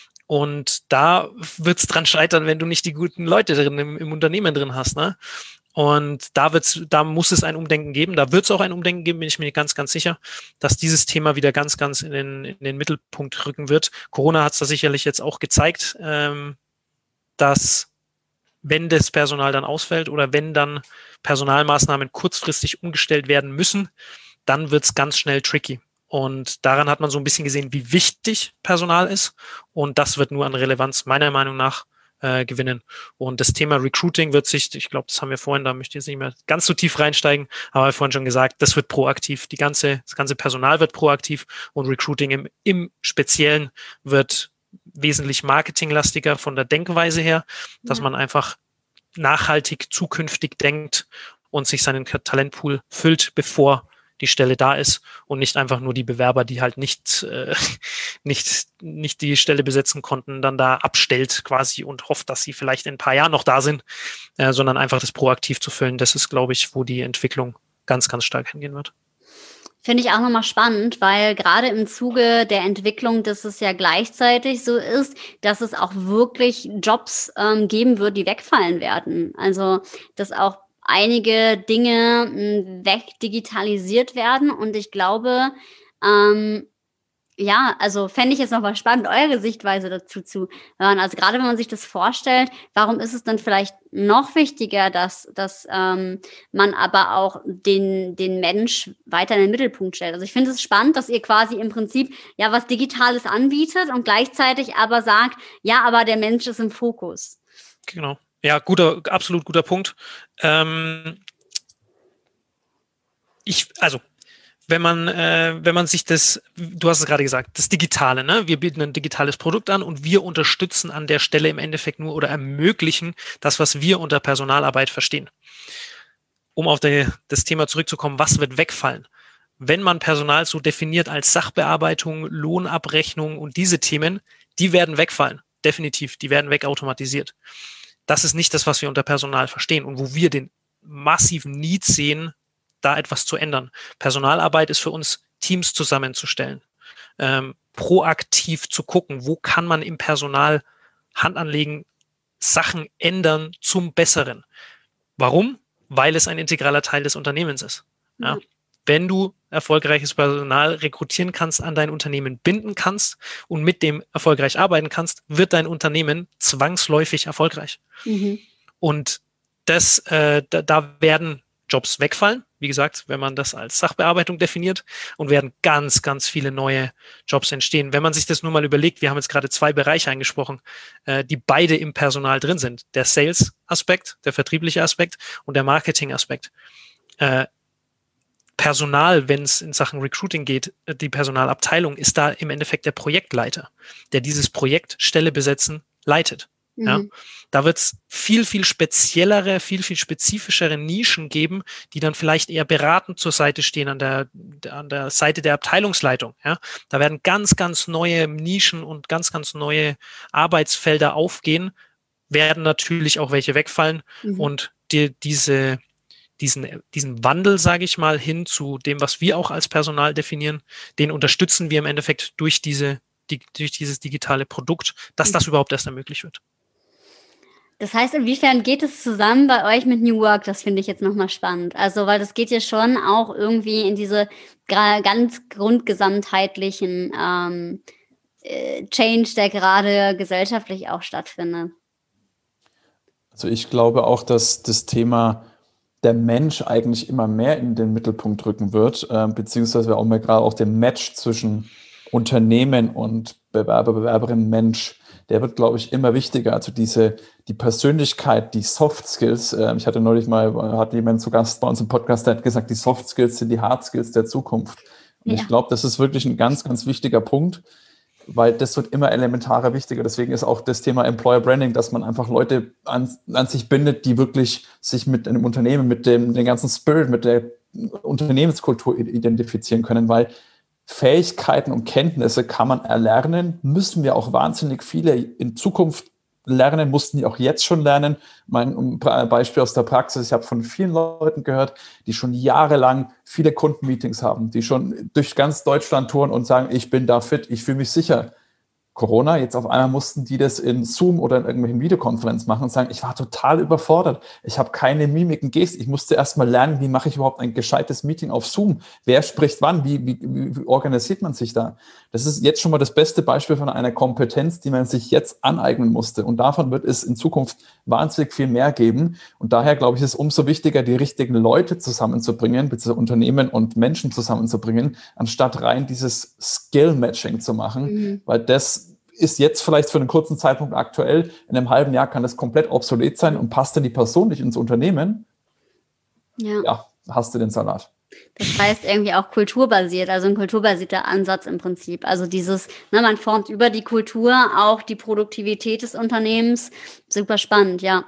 [SPEAKER 3] Und da wird's dran scheitern, wenn du nicht die guten Leute drin im, im Unternehmen drin hast, ne? Und da wird's, da muss es ein Umdenken geben. Da wird es auch ein Umdenken geben, bin ich mir ganz, ganz sicher, dass dieses Thema wieder ganz, ganz in den, in den Mittelpunkt rücken wird. Corona hat es da sicherlich jetzt auch gezeigt, ähm, dass wenn das Personal dann ausfällt oder wenn dann Personalmaßnahmen kurzfristig umgestellt werden müssen, dann wird es ganz schnell tricky. Und daran hat man so ein bisschen gesehen, wie wichtig Personal ist. Und das wird nur an Relevanz meiner Meinung nach Äh, gewinnen. Und das Thema Recruiting wird sich, ich glaube, das haben wir vorhin, da möchte ich jetzt nicht mehr ganz so tief reinsteigen, aber wir vorhin schon gesagt, das wird proaktiv. Die ganze, das ganze Personal wird proaktiv und Recruiting im, im Speziellen wird wesentlich marketinglastiger von der Denkweise her, dass ja. man einfach nachhaltig zukünftig denkt und sich seinen Talentpool füllt, bevor die Stelle da ist und nicht einfach nur die Bewerber, die halt nicht, äh, nicht, nicht die Stelle besetzen konnten, dann da abstellt quasi und hofft, dass sie vielleicht in ein paar Jahren noch da sind, äh, sondern einfach das proaktiv zu füllen. Das ist, glaube ich, wo die Entwicklung ganz, ganz stark hingehen wird.
[SPEAKER 1] Finde ich auch nochmal spannend, weil gerade im Zuge der Entwicklung, dass es ja gleichzeitig so ist, dass es auch wirklich Jobs ähm, geben wird, die wegfallen werden. Also, dass auch einige Dinge mh, wegdigitalisiert werden und ich glaube, ähm, ja, also fände ich jetzt nochmal spannend, eure Sichtweise dazu zu hören. Also gerade wenn man sich das vorstellt, warum ist es dann vielleicht noch wichtiger, dass, dass ähm, man aber auch den, den Mensch weiter in den Mittelpunkt stellt? Also ich finde es spannend, dass ihr quasi im Prinzip ja was Digitales anbietet und gleichzeitig aber sagt, ja, aber der Mensch ist im Fokus.
[SPEAKER 3] Genau. Ja, guter, absolut guter Punkt. Ähm, ich, also Wenn man, äh, wenn man sich das, du hast es gerade gesagt, das Digitale, ne? Wir bieten ein digitales Produkt an und wir unterstützen an der Stelle im Endeffekt nur oder ermöglichen das, was wir unter Personalarbeit verstehen. Um auf die, das Thema zurückzukommen, was wird wegfallen? wenn man Personal so definiert als Sachbearbeitung, Lohnabrechnung und diese Themen, die werden wegfallen. Definitiv, die werden wegautomatisiert. Das ist nicht das, was wir unter Personal verstehen und wo wir den massiven Need sehen, da etwas zu ändern. Personalarbeit ist für uns, Teams zusammenzustellen, ähm, proaktiv zu gucken, wo kann man im Personal Hand anlegen, Sachen ändern zum Besseren. Warum? Weil es ein integraler Teil des Unternehmens ist. Ja.
[SPEAKER 1] Mhm.
[SPEAKER 3] Wenn du erfolgreiches Personal rekrutieren kannst, an dein Unternehmen binden kannst und mit dem erfolgreich arbeiten kannst, wird dein Unternehmen zwangsläufig erfolgreich.
[SPEAKER 1] Mhm.
[SPEAKER 3] Und das, äh, da, da werden Jobs wegfallen, wie gesagt, wenn man das als Sachbearbeitung definiert, und werden ganz, ganz viele neue Jobs entstehen. Wenn man sich das nur mal überlegt, wir haben jetzt gerade zwei Bereiche angesprochen, äh, die beide im Personal drin sind. Der Sales-Aspekt, der vertriebliche Aspekt und der Marketing-Aspekt. Äh, Personal, wenn es in Sachen Recruiting geht, die Personalabteilung ist da im Endeffekt der Projektleiter, der dieses Projekt Stelle besetzen leitet. Mhm. Ja, da wird es viel, viel speziellere, viel, viel spezifischere Nischen geben, die dann vielleicht eher beratend zur Seite stehen an der, an der Seite der Abteilungsleitung. Ja, da werden ganz, ganz neue Nischen und ganz, ganz neue Arbeitsfelder aufgehen, werden natürlich auch welche wegfallen, mhm. und die, diese Diesen, diesen Wandel, sage ich mal, hin zu dem, was wir auch als Personal definieren, den unterstützen wir im Endeffekt durch diese, die, durch dieses digitale Produkt, dass das überhaupt erst ermöglicht wird.
[SPEAKER 1] Das heißt, inwiefern geht es zusammen bei euch mit New Work? Das finde ich jetzt nochmal spannend. Also, weil das geht ja schon auch irgendwie in diese ganz grundgesamtheitlichen ähm, äh, Change, der gerade gesellschaftlich auch stattfindet.
[SPEAKER 2] Also ich glaube auch, dass das Thema der Mensch eigentlich immer mehr in den Mittelpunkt rücken wird, äh, beziehungsweise auch mal gerade auch der Match zwischen Unternehmen und Bewerber, Bewerberin, Mensch, der wird, glaube ich, immer wichtiger. Also diese, die Persönlichkeit, die Soft Skills, äh, ich hatte neulich mal, hat jemand zu Gast bei uns im Podcast, der hat gesagt, die Soft Skills sind die Hard Skills der Zukunft. Und ja. ich glaube, das ist wirklich ein ganz, ganz wichtiger Punkt, weil das wird immer elementarer wichtiger. Deswegen ist auch das Thema Employer Branding, dass man einfach Leute an, an sich bindet, die wirklich sich mit einem Unternehmen, mit dem den ganzen Spirit, mit der Unternehmenskultur identifizieren können, weil Fähigkeiten und Kenntnisse kann man erlernen, müssen wir auch wahnsinnig viele in Zukunft lernen, mussten die auch jetzt schon lernen. Mein Beispiel aus der Praxis, ich habe von vielen Leuten gehört, die schon jahrelang viele Kundenmeetings haben, die schon durch ganz Deutschland touren und sagen, ich bin da fit, ich fühle mich sicher. Corona, jetzt auf einmal mussten die das in Zoom oder in irgendwelchen Videokonferenzen machen und sagen, ich war total überfordert. Ich habe keine Mimiken, Gesten. Ich musste erst mal lernen, wie mache ich überhaupt ein gescheites Meeting auf Zoom? Wer spricht wann? Wie, wie, wie organisiert man sich da? Das ist jetzt schon mal das beste Beispiel von einer Kompetenz, die man sich jetzt aneignen musste. Und davon wird es in Zukunft wahnsinnig viel mehr geben. Und daher, glaube ich, ist es umso wichtiger, die richtigen Leute zusammenzubringen, beziehungsweise Unternehmen und Menschen zusammenzubringen, anstatt rein dieses Skill-Matching zu machen, mhm. weil das ist jetzt vielleicht für einen kurzen Zeitpunkt aktuell, in einem halben Jahr kann das komplett obsolet sein und passt dann die Person nicht ins Unternehmen, ja, ja hast du den Salat.
[SPEAKER 1] Das heißt irgendwie auch kulturbasiert, also ein kulturbasierter Ansatz im Prinzip. Also dieses, ne, man formt über die Kultur auch die Produktivität des Unternehmens. Super spannend, ja.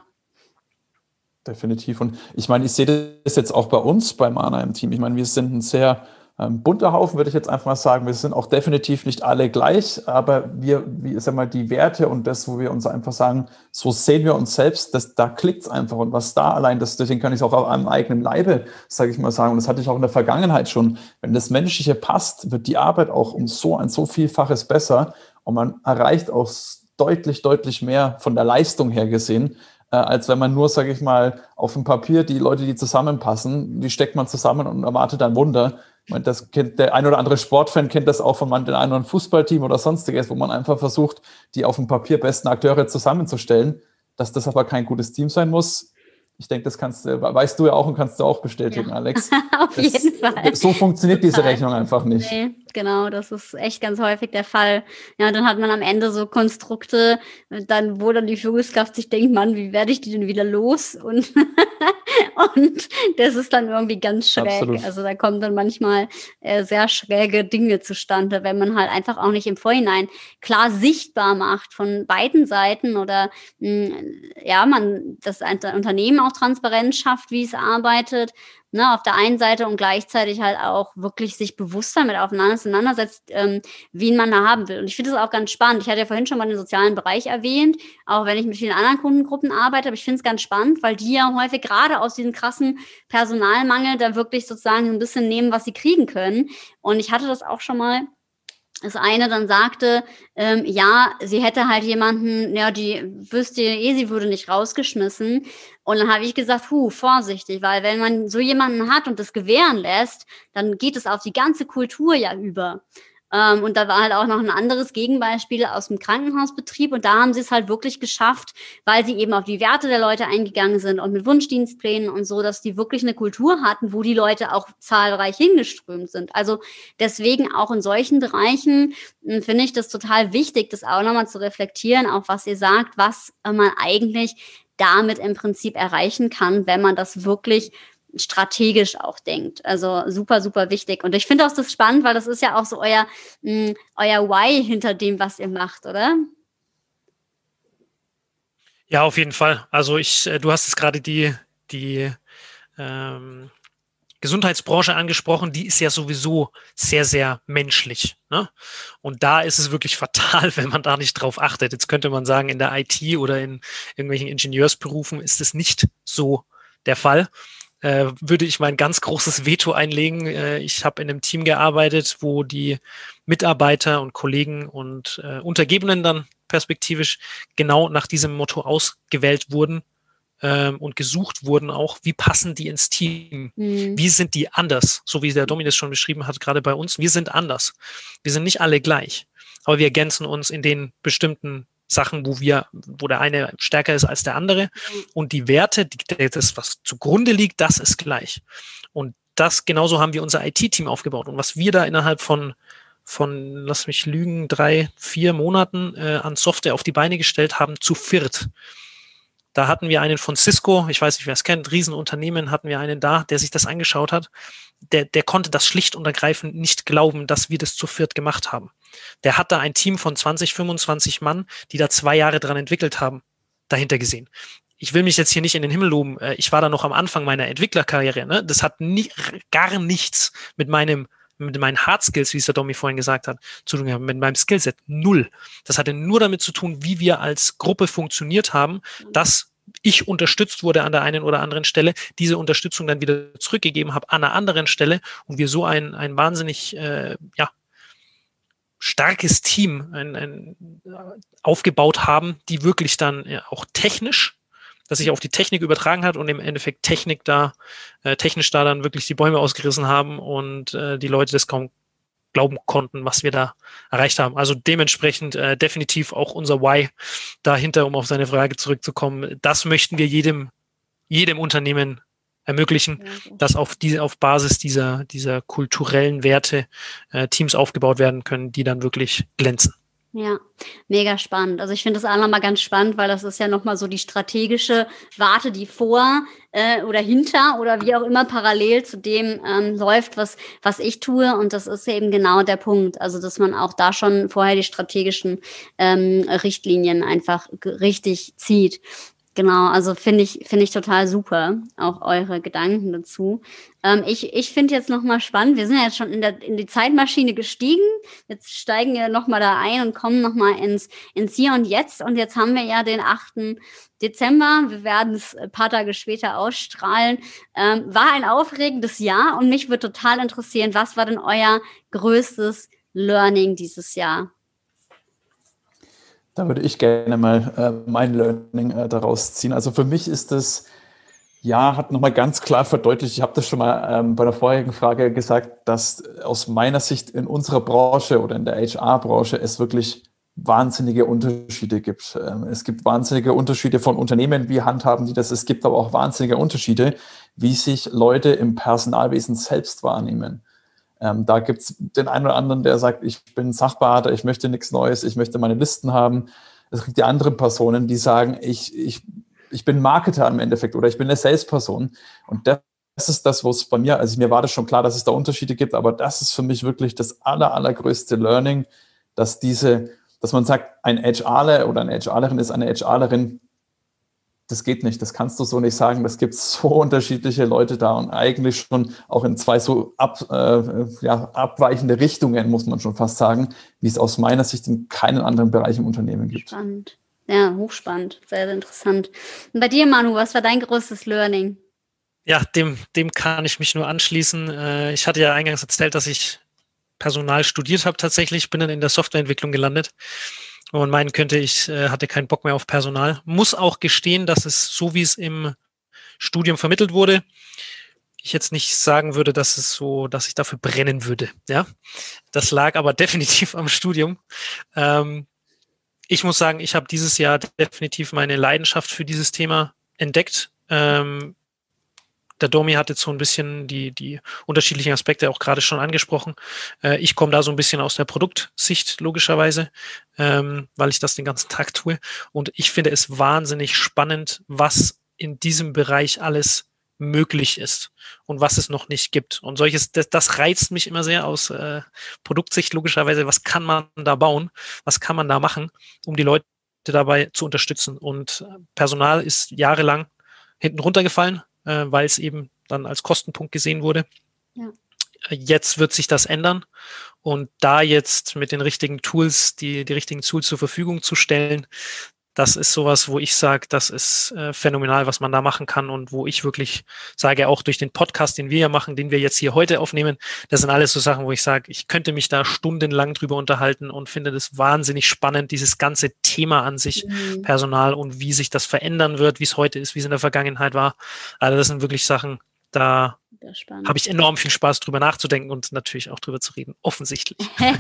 [SPEAKER 2] Definitiv. Und ich meine, ich sehe das jetzt auch bei uns beim Mana im Team. Ich meine, wir sind ein sehr ähm, bunter Haufen, würde ich jetzt einfach mal sagen. Wir sind auch definitiv nicht alle gleich, aber wir, wie sag mal, die Werte und das, wo wir uns einfach sagen, so sehen wir uns selbst, das, da klickt es einfach. Und was da allein, das, deswegen kann ich es auch auf einem eigenen Leibe, sage ich mal, sagen. Und das hatte ich auch in der Vergangenheit schon. Wenn das Menschliche passt, wird die Arbeit auch um so ein so Vielfaches besser und man erreicht auch deutlich, deutlich mehr von der Leistung her gesehen, als wenn man nur, sage ich mal, auf dem Papier die Leute, die zusammenpassen, die steckt man zusammen und erwartet ein Wunder. Das kennt der ein oder andere Sportfan kennt das auch von man den einen oder anderen Fußballteam oder sonstiges, wo man einfach versucht, die auf dem Papier besten Akteure zusammenzustellen. Dass das aber kein gutes Team sein muss, ich denke, das kannst du, weißt du ja auch und kannst du auch bestätigen, ja. Alex.
[SPEAKER 1] Auf
[SPEAKER 2] das,
[SPEAKER 1] jeden Fall.
[SPEAKER 2] So funktioniert Total. Diese Rechnung einfach nicht.
[SPEAKER 1] Nee, genau, das ist echt ganz häufig der Fall. Ja, dann hat man am Ende so Konstrukte, dann, wo dann die Führungskraft sich denkt, Mann, wie werde ich die denn wieder los? Und, und das ist dann irgendwie ganz schräg. Absolut. Also da kommen dann manchmal äh, sehr schräge Dinge zustande, wenn man halt einfach auch nicht im Vorhinein klar sichtbar macht von beiden Seiten oder mh, ja, man das Unternehmen auch transparent schafft, wie es arbeitet Ne, auf der einen Seite und gleichzeitig halt auch wirklich sich bewusst damit auseinandersetzt, ähm, wen man da haben will. Und ich finde das auch ganz spannend. Ich hatte ja vorhin schon mal den sozialen Bereich erwähnt, auch wenn ich mit vielen anderen Kundengruppen arbeite, aber ich finde es ganz spannend, weil die ja häufig gerade aus diesem krassen Personalmangel da wirklich sozusagen ein bisschen nehmen, was sie kriegen können. Und ich hatte das auch schon mal, das eine dann sagte, ähm, ja, sie hätte halt jemanden, ja, die wüsste eh, sie würde nicht rausgeschmissen. Und dann habe ich gesagt, hu, vorsichtig, weil wenn man so jemanden hat und das gewähren lässt, dann geht es auf die ganze Kultur ja über. Ähm, und da war halt auch noch ein anderes Gegenbeispiel aus dem Krankenhausbetrieb. Und da haben sie es halt wirklich geschafft, weil sie eben auf die Werte der Leute eingegangen sind und mit Wunschdienstplänen und so, dass die wirklich eine Kultur hatten, wo die Leute auch zahlreich hingeströmt sind. Also deswegen auch in solchen Bereichen mh, finde ich das total wichtig, das auch nochmal zu reflektieren, auch was ihr sagt, was äh, man eigentlich damit im Prinzip erreichen kann, wenn man das wirklich strategisch auch denkt. Also super, super wichtig. Und ich finde auch das spannend, weil das ist ja auch so euer, mh, euer Why hinter dem, was ihr macht, oder?
[SPEAKER 3] Ja, auf jeden Fall. Also ich, äh, du hast es gerade die, die ähm, Gesundheitsbranche angesprochen, die ist ja sowieso sehr, sehr menschlich. Ne? Und da ist es wirklich fatal, wenn man da nicht drauf achtet. Jetzt könnte man sagen, in der I T oder in irgendwelchen Ingenieursberufen ist es nicht so der Fall. Äh, würde ich mein ganz großes Veto einlegen. Äh, ich habe in einem Team gearbeitet, wo die Mitarbeiter und Kollegen und äh, Untergebenen dann perspektivisch genau nach diesem Motto ausgewählt wurden ähm, und gesucht wurden auch, wie passen die ins Team? Mhm. Wie sind die anders? So wie der Dominik schon beschrieben hat, gerade bei uns, wir sind anders. Wir sind nicht alle gleich, aber wir ergänzen uns in den bestimmten Sachen, wo wir, wo der eine stärker ist als der andere. Und die Werte, die, das, was zugrunde liegt, das ist gleich. Und das, genauso haben wir unser I T-Team aufgebaut. Und was wir da innerhalb von, von, lass mich lügen, drei, vier Monaten äh, an Software auf die Beine gestellt haben, zu viert. Da hatten wir einen von Cisco, ich weiß nicht, wer es kennt, Riesenunternehmen, hatten wir einen da, der sich das angeschaut hat. Der, der konnte das schlicht und ergreifend nicht glauben, dass wir das zu viert gemacht haben. Der hat da ein Team von zwanzig, fünfundzwanzig Mann, die da zwei Jahre dran entwickelt haben, dahinter gesehen. Ich will mich jetzt hier nicht in den Himmel loben. Ich war da noch am Anfang meiner Entwicklerkarriere. Ne? Das hat nie, gar nichts mit meinem mit meinen Hard Skills, wie es der Domi vorhin gesagt hat, zu tun gehabt, mit meinem Skillset. Null. Das hatte nur damit zu tun, wie wir als Gruppe funktioniert haben, dass ich unterstützt wurde an der einen oder anderen Stelle, diese Unterstützung dann wieder zurückgegeben habe an einer anderen Stelle und wir so ein, ein wahnsinnig äh, ja, starkes Team ein, ein, aufgebaut haben, die wirklich dann ja, auch technisch, dass sich auf die Technik übertragen hat und im Endeffekt Technik da, äh, technisch da dann wirklich die Bäume ausgerissen haben und äh, die Leute das kaum glauben konnten, was wir da erreicht haben. Also dementsprechend äh, definitiv auch unser Why dahinter, um auf seine Frage zurückzukommen. Das möchten wir jedem, jedem Unternehmen ermöglichen, ja, dass auf diese, auf Basis dieser, dieser kulturellen Werte äh, Teams aufgebaut werden können, die dann wirklich glänzen.
[SPEAKER 1] Ja, mega spannend. Also ich finde das auch nochmal ganz spannend, weil das ist ja nochmal so die strategische Warte, die vor äh, oder hinter oder wie auch immer parallel zu dem ähm, läuft, was was ich tue. Und das ist eben genau der Punkt. Also dass man auch da schon vorher die strategischen ähm, Richtlinien einfach richtig zieht. Genau, also finde ich finde ich total super, auch eure Gedanken dazu. Ähm, ich ich finde jetzt nochmal spannend, wir sind ja jetzt schon in der in die Zeitmaschine gestiegen, jetzt steigen wir nochmal da ein und kommen nochmal ins ins Hier und Jetzt. Und jetzt haben wir ja den achten Dezember, wir werden es ein paar Tage später ausstrahlen. Ähm, war ein aufregendes Jahr und mich würde total interessieren, was war denn euer größtes Learning dieses Jahr?
[SPEAKER 2] Da würde ich gerne mal äh, mein Learning äh, daraus ziehen. Also für mich ist das Jahr, hat nochmal ganz klar verdeutlicht, ich habe das schon mal ähm, bei der vorherigen Frage gesagt, dass aus meiner Sicht in unserer Branche oder in der H R-Branche es wirklich wahnsinnige Unterschiede gibt. Ähm, es gibt wahnsinnige Unterschiede von Unternehmen, wie handhaben die das. Es gibt aber auch wahnsinnige Unterschiede, wie sich Leute im Personalwesen selbst wahrnehmen. Ähm, da gibt es den einen oder anderen, der sagt, ich bin Sachbearbeiter, ich möchte nichts Neues, ich möchte meine Listen haben. Es gibt die anderen Personen, die sagen, ich, ich, ich bin Marketer im Endeffekt oder ich bin eine Salesperson. Und das ist das, was bei mir, also mir war das schon klar, dass es da Unterschiede gibt, aber das ist für mich wirklich das aller, allergrößte Learning, dass diese, dass man sagt, ein HRler oder eine HRlerin ist eine HRlerin, das geht nicht, das kannst du so nicht sagen. Das gibt so unterschiedliche Leute da und eigentlich schon auch in zwei so ab, äh, ja, abweichende Richtungen, muss man schon fast sagen, wie es aus meiner Sicht in keinem anderen Bereich im Unternehmen gibt.
[SPEAKER 1] Spannend. Ja, hochspannend. Sehr, sehr interessant. Und bei dir, Manu, was war dein größtes Learning?
[SPEAKER 3] Ja, dem, dem kann ich mich nur anschließen. Äh, ich hatte ja eingangs erzählt, dass ich Personal studiert habe tatsächlich, bin dann in der Softwareentwicklung gelandet und man meinen könnte, ich äh, hatte keinen Bock mehr auf Personal. Muss auch gestehen, dass es so, wie es im Studium vermittelt wurde, ich jetzt nicht sagen würde, dass es so, dass ich dafür brennen würde. Ja, das lag aber definitiv am Studium. Ähm, ich muss sagen, ich habe dieses Jahr definitiv meine Leidenschaft für dieses Thema entdeckt. Ähm, Der Domi hat jetzt so ein bisschen die, die unterschiedlichen Aspekte auch gerade schon angesprochen. Äh, ich komme da so ein bisschen aus der Produktsicht, logischerweise, ähm, weil ich das den ganzen Tag tue. Und ich finde es wahnsinnig spannend, was in diesem Bereich alles möglich ist und was es noch nicht gibt. Und solches, das, das reizt mich immer sehr aus äh, Produktsicht, logischerweise. Was kann man da bauen? Was kann man da machen, um die Leute dabei zu unterstützen? Und Personal ist jahrelang hinten runtergefallen, äh, weil es eben dann als Kostenpunkt gesehen wurde.
[SPEAKER 1] Ja.
[SPEAKER 3] Jetzt wird sich das ändern und da jetzt mit den richtigen Tools, die, die richtigen Tools zur Verfügung zu stellen, das ist sowas, wo ich sage, das ist äh, phänomenal, was man da machen kann und wo ich wirklich sage, auch durch den Podcast, den wir ja machen, den wir jetzt hier heute aufnehmen, das sind alles so Sachen, wo ich sage, ich könnte mich da stundenlang drüber unterhalten und finde das wahnsinnig spannend, dieses ganze Thema an sich, mhm. Personal und wie sich das verändern wird, wie es heute ist, wie es in der Vergangenheit war. Also das sind wirklich Sachen, da habe ich enorm viel Spaß, drüber nachzudenken und natürlich auch drüber zu reden, offensichtlich.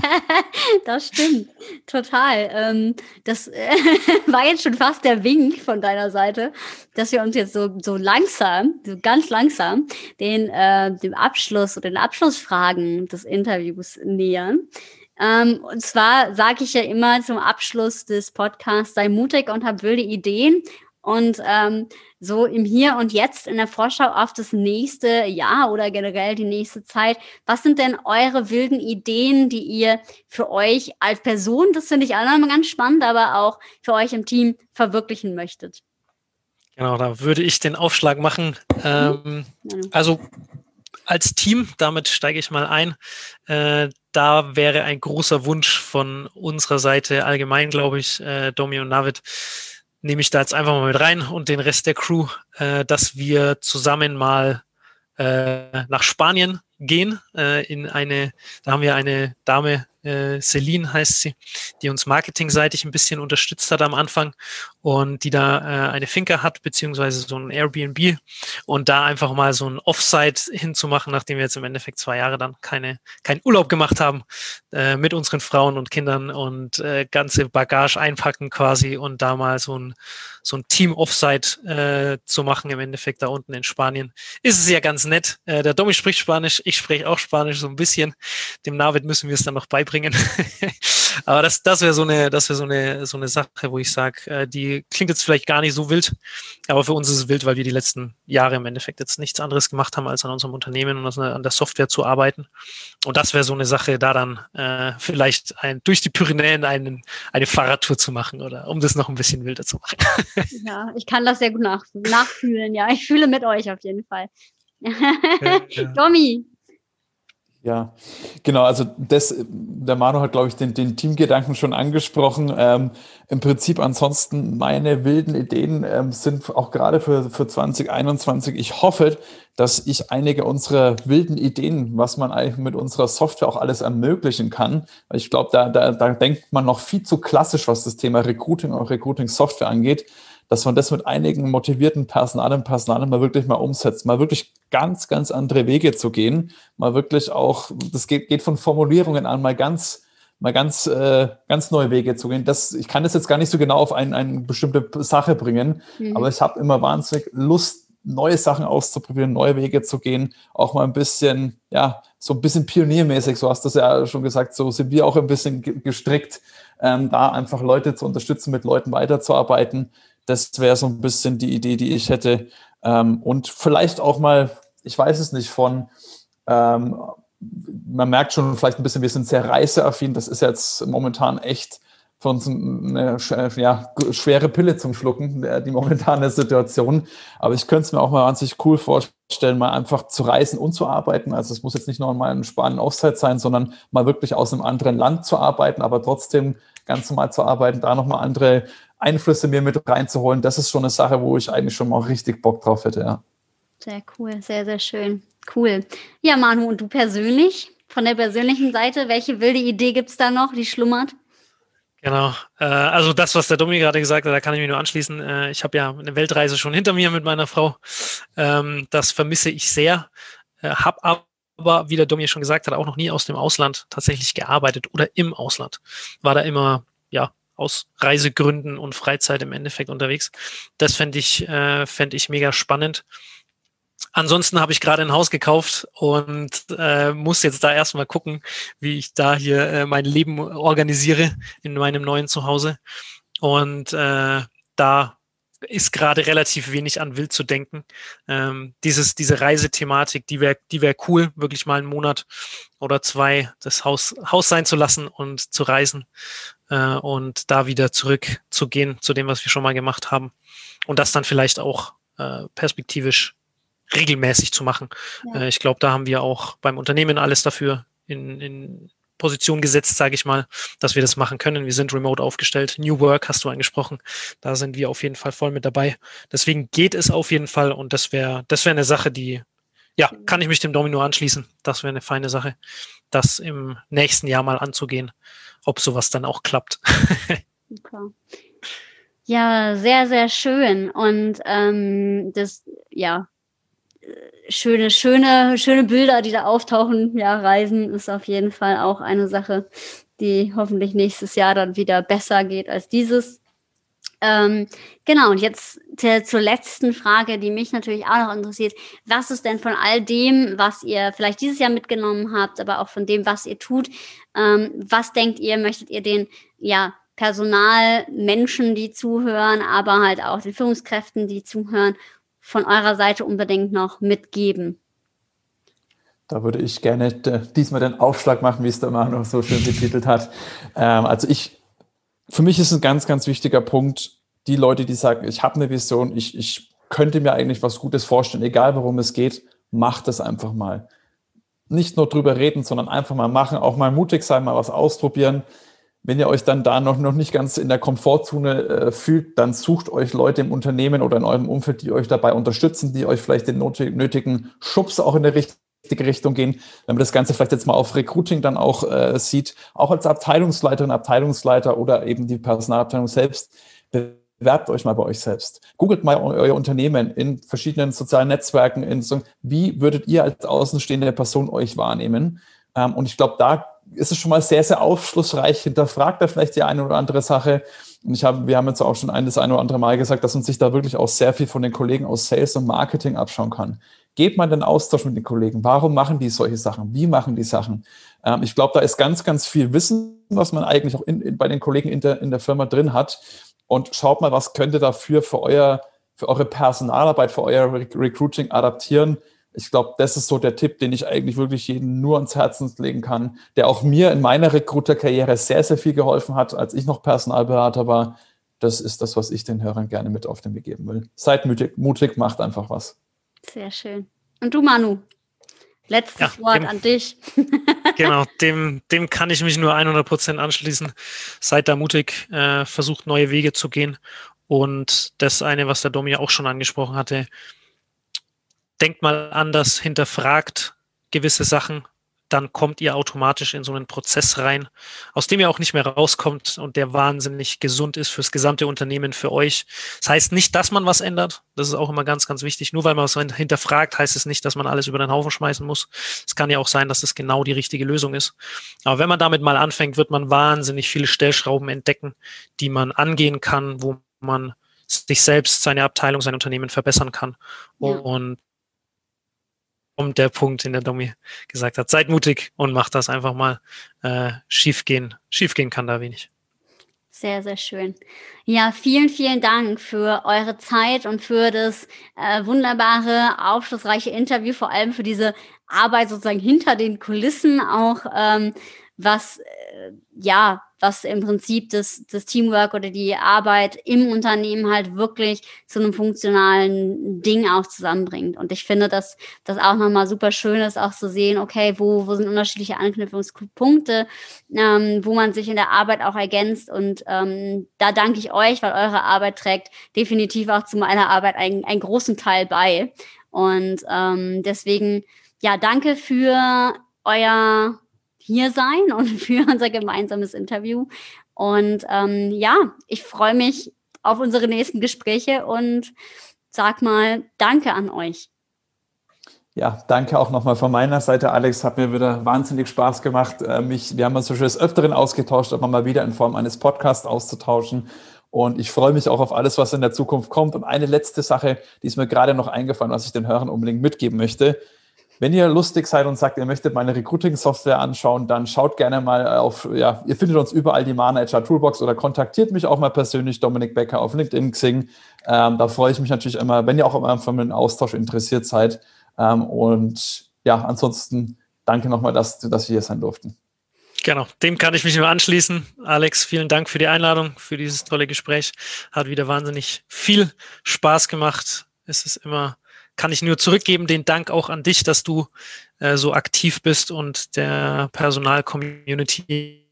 [SPEAKER 1] Das stimmt, total. Ähm, das äh, war jetzt schon fast der Wink von deiner Seite, dass wir uns jetzt so, so langsam, so ganz langsam, den, äh, dem Abschluss oder den Abschlussfragen des Interviews nähern. Ähm, und zwar sage ich ja immer zum Abschluss des Podcasts, sei mutig und hab wilde Ideen. Und ähm, so im Hier und Jetzt in der Vorschau auf das nächste Jahr oder generell die nächste Zeit, was sind denn eure wilden Ideen, die ihr für euch als Person, das finde ich auch nochmal ganz spannend, aber auch für euch im Team verwirklichen möchtet?
[SPEAKER 3] Genau, da würde ich den Aufschlag machen. Ähm, ja. Also als Team, damit steige ich mal ein, äh, da wäre ein großer Wunsch von unserer Seite allgemein, glaube ich, äh, Domi und Navid, nehme ich da jetzt einfach mal mit rein und den Rest der Crew, äh, dass wir zusammen mal äh, nach Spanien gehen, äh, in eine, da haben wir eine Dame, äh, Celine heißt sie, die uns marketingseitig ein bisschen unterstützt hat am Anfang und die da äh, eine Finca hat, beziehungsweise so ein Airbnb und da einfach mal so ein Offsite hinzumachen, nachdem wir jetzt im Endeffekt zwei Jahre dann keine keinen Urlaub gemacht haben, äh, mit unseren Frauen und Kindern und äh, ganze Bagage einpacken quasi und da mal so ein so ein Team-Offsite äh, zu machen, im Endeffekt da unten in Spanien. Ist es ja ganz nett. Äh, der Domi spricht Spanisch, ich spreche auch Spanisch so ein bisschen. Dem Navid müssen wir es dann noch beibringen. Aber das, das wäre so eine, das wäre so eine, so eine Sache, wo ich sage, äh, die klingt jetzt vielleicht gar nicht so wild, aber für uns ist es wild, weil wir die letzten Jahre im Endeffekt jetzt nichts anderes gemacht haben, als an unserem Unternehmen und an der Software zu arbeiten. Und das wäre so eine Sache, da dann äh, vielleicht ein, durch die Pyrenäen einen, eine Fahrradtour zu machen oder um das noch ein bisschen wilder zu machen.
[SPEAKER 1] Ja, ich kann das sehr gut nach, nachfühlen. Ja, ich fühle mit euch auf jeden Fall. Ja, ja. Domi.
[SPEAKER 2] Ja, genau, also das, der Manu hat, glaube ich, den, den Teamgedanken schon angesprochen. Ähm, im Prinzip ansonsten meine wilden Ideen ähm, sind auch gerade für, für zwanzig einundzwanzig. Ich hoffe, dass ich einige unserer wilden Ideen, was man eigentlich mit unserer Software auch alles ermöglichen kann, weil ich glaube, da, da, da denkt man noch viel zu klassisch, was das Thema Recruiting und Recruiting-Software angeht, dass man das mit einigen motivierten Personal und Personal mal wirklich mal umsetzt, mal wirklich ganz, ganz andere Wege zu gehen, mal wirklich auch, das geht, geht von Formulierungen an, mal ganz, mal ganz, äh, ganz neue Wege zu gehen. Das, ich kann das jetzt gar nicht so genau auf ein, eine bestimmte Sache bringen, mhm. aber ich habe immer wahnsinnig Lust, neue Sachen auszuprobieren, neue Wege zu gehen, auch mal ein bisschen, ja, so ein bisschen pioniermäßig, so hast du es ja schon gesagt, so sind wir auch ein bisschen gestrickt, ähm, da einfach Leute zu unterstützen, mit Leuten weiterzuarbeiten. Das wäre so ein bisschen die Idee, die ich hätte. Ähm, und vielleicht auch mal, ich weiß es nicht, von, ähm, man merkt schon vielleicht ein bisschen, wir sind sehr reiseaffin. Das ist jetzt momentan echt für uns eine ja, schwere Pille zum Schlucken, die momentane Situation. Aber ich könnte es mir auch mal wahnsinnig cool vorstellen, mal einfach zu reisen und zu arbeiten. Also es muss jetzt nicht nur mal ein spannenden Offsite sein, sondern mal wirklich aus einem anderen Land zu arbeiten, aber trotzdem ganz normal zu arbeiten, da nochmal andere Einflüsse mir mit reinzuholen. Das ist schon eine Sache, wo ich eigentlich schon mal richtig Bock drauf hätte, ja.
[SPEAKER 1] Sehr cool, sehr, sehr schön. Cool. Ja, Manu, und du persönlich? Von der persönlichen Seite, welche wilde Idee gibt es da noch, die schlummert?
[SPEAKER 3] Genau, äh, also das, was der Domi gerade gesagt hat, da kann ich mich nur anschließen. Äh, ich habe ja eine Weltreise schon hinter mir mit meiner Frau. Ähm, das vermisse ich sehr. Äh, habe aber, wie der Domi schon gesagt hat, auch noch nie aus dem Ausland tatsächlich gearbeitet oder im Ausland. War da immer, ja, aus Reisegründen und Freizeit im Endeffekt unterwegs. Das fände ich, äh, fänd ich mega spannend. Ansonsten habe ich gerade ein Haus gekauft und äh, muss jetzt da erstmal gucken, wie ich da hier äh, mein Leben organisiere in meinem neuen Zuhause. Und äh, da ist gerade relativ wenig an wild zu denken. Ähm, dieses, diese Reisethematik, die wäre die wär cool, wirklich mal einen Monat oder zwei das Haus, Haus sein zu lassen und zu reisen äh, und da wieder zurückzugehen zu dem, was wir schon mal gemacht haben. Und das dann vielleicht auch äh, perspektivisch regelmäßig zu machen. Ja. Äh, ich glaube, da haben wir auch beim Unternehmen alles dafür in, in Position gesetzt, sage ich mal, dass wir das machen können. Wir sind remote aufgestellt. New Work hast du angesprochen. Da sind wir auf jeden Fall voll mit dabei. Deswegen geht es auf jeden Fall und das wäre das wäre eine Sache, die, ja, kann ich mich dem Domino anschließen. Das wäre eine feine Sache, das im nächsten Jahr mal anzugehen, ob sowas dann auch klappt.
[SPEAKER 1] Super. Ja, sehr, sehr schön. Und ähm, das, ja, schöne, schöne, schöne Bilder, die da auftauchen. Ja, Reisen ist auf jeden Fall auch eine Sache, die hoffentlich nächstes Jahr dann wieder besser geht als dieses. Ähm, genau, und jetzt te- zur letzten Frage, die mich natürlich auch noch interessiert. Was ist denn von all dem, was ihr vielleicht dieses Jahr mitgenommen habt, aber auch von dem, was ihr tut, ähm, was denkt ihr, möchtet ihr den, ja, Personal, Menschen, die zuhören, aber halt auch den Führungskräften, die zuhören, von eurer Seite unbedingt noch mitgeben?
[SPEAKER 2] Da würde ich gerne äh, diesmal den Aufschlag machen, wie es der Manu so schön betitelt hat. Ähm, also ich, für mich ist ein ganz, ganz wichtiger Punkt, die Leute, die sagen, ich habe eine Vision, ich, ich könnte mir eigentlich was Gutes vorstellen, egal worum es geht, macht es einfach mal. Nicht nur drüber reden, sondern einfach mal machen, auch mal mutig sein, mal was ausprobieren. Wenn ihr euch dann da noch, noch nicht ganz in der Komfortzone äh, fühlt, dann sucht euch Leute im Unternehmen oder in eurem Umfeld, die euch dabei unterstützen, die euch vielleicht den nötigen Schubs auch in der richtige Richtung gehen. Wenn man das Ganze vielleicht jetzt mal auf Recruiting dann auch äh, sieht, auch als Abteilungsleiterin, Abteilungsleiter oder eben die Personalabteilung selbst, bewerbt euch mal bei euch selbst. Googelt mal euer Unternehmen in verschiedenen sozialen Netzwerken, in so, wie würdet ihr als außenstehende Person euch wahrnehmen? Ähm, und ich glaube, da ist es schon mal sehr, sehr aufschlussreich. Hinterfragt da vielleicht die eine oder andere Sache. Und ich habe, wir haben jetzt auch schon ein, das eine oder andere Mal gesagt, dass man sich da wirklich auch sehr viel von den Kollegen aus Sales und Marketing abschauen kann. Geht man in den Austausch mit den Kollegen? Warum machen die solche Sachen? Wie machen die Sachen? Ähm, ich glaube, da ist ganz, ganz viel Wissen, was man eigentlich auch in, in, bei den Kollegen in der, in der Firma drin hat. Und schaut mal, was könnte dafür für euer, für eure Personalarbeit, für euer Recruiting adaptieren. Ich glaube, das ist so der Tipp, den ich eigentlich wirklich jedem nur ans Herzen legen kann, der auch mir in meiner Recruiter-Karriere sehr, sehr viel geholfen hat, als ich noch Personalberater war. Das ist das, was ich den Hörern gerne mit auf den Weg geben will. Seid mutig, mutig, macht einfach was.
[SPEAKER 1] Sehr schön. Und du, Manu, letztes ja, Wort dem, an dich.
[SPEAKER 3] Genau, dem, dem kann ich mich nur hundert Prozent anschließen. Seid da mutig, äh, versucht neue Wege zu gehen. Und das eine, was der Domi auch schon angesprochen hatte, denkt mal anders, hinterfragt gewisse Sachen, dann kommt ihr automatisch in so einen Prozess rein, aus dem ihr auch nicht mehr rauskommt und der wahnsinnig gesund ist fürs gesamte Unternehmen, für euch. Das heißt nicht, dass man was ändert. Das ist auch immer ganz, ganz wichtig. Nur weil man was hinterfragt, heißt es nicht, dass man alles über den Haufen schmeißen muss. Es kann ja auch sein, dass es genau die richtige Lösung ist. Aber wenn man damit mal anfängt, wird man wahnsinnig viele Stellschrauben entdecken, die man angehen kann, wo man sich selbst, seine Abteilung, sein Unternehmen verbessern kann. Ja. Und kommt der Punkt, den der Domi gesagt hat. Seid mutig und macht das einfach mal. Äh, schiefgehen. Schiefgehen kann da wenig.
[SPEAKER 1] Sehr, sehr schön. Ja, vielen, vielen Dank für eure Zeit und für das äh, wunderbare, aufschlussreiche Interview, vor allem für diese Arbeit sozusagen hinter den Kulissen auch, ähm, was, äh, ja, was im Prinzip das, das Teamwork oder die Arbeit im Unternehmen halt wirklich zu einem funktionalen Ding auch zusammenbringt. Und ich finde, dass das auch nochmal super schön ist, auch zu sehen, okay, wo, wo sind unterschiedliche Anknüpfungspunkte, ähm, wo man sich in der Arbeit auch ergänzt. Und ähm, da danke ich euch, weil eure Arbeit trägt definitiv auch zu meiner Arbeit einen, einen großen Teil bei. Und ähm, deswegen, ja, danke für euer Hiersein und für unser gemeinsames Interview. Und ähm, ja, ich freue mich auf unsere nächsten Gespräche und sag mal Danke an euch.
[SPEAKER 2] Ja, danke auch nochmal von meiner Seite, Alex. Hat mir wieder wahnsinnig Spaß gemacht. Mich, wir haben uns schon des Öfteren ausgetauscht, aber mal wieder in Form eines Podcasts auszutauschen. Und ich freue mich auch auf alles, was in der Zukunft kommt. Und eine letzte Sache, die ist mir gerade noch eingefallen, was ich den Hörern unbedingt mitgeben möchte. Wenn ihr lustig seid und sagt, ihr möchtet meine Recruiting-Software anschauen, dann schaut gerne mal auf, ja, ihr findet uns überall, die Mana H R Toolbox, oder kontaktiert mich auch mal persönlich, Dominik Becker auf LinkedIn, Xing. Ähm, da freue ich mich natürlich immer, wenn ihr auch immer von einem Austausch interessiert seid. Ähm, und ja, ansonsten danke nochmal, dass, dass wir hier sein durften.
[SPEAKER 3] Genau, dem kann ich mich nur anschließen. Alex, vielen Dank für die Einladung, für dieses tolle Gespräch. Hat wieder wahnsinnig viel Spaß gemacht. Es ist immer, kann ich nur zurückgeben, den Dank auch an dich, dass du äh, so aktiv bist und der Personal-Community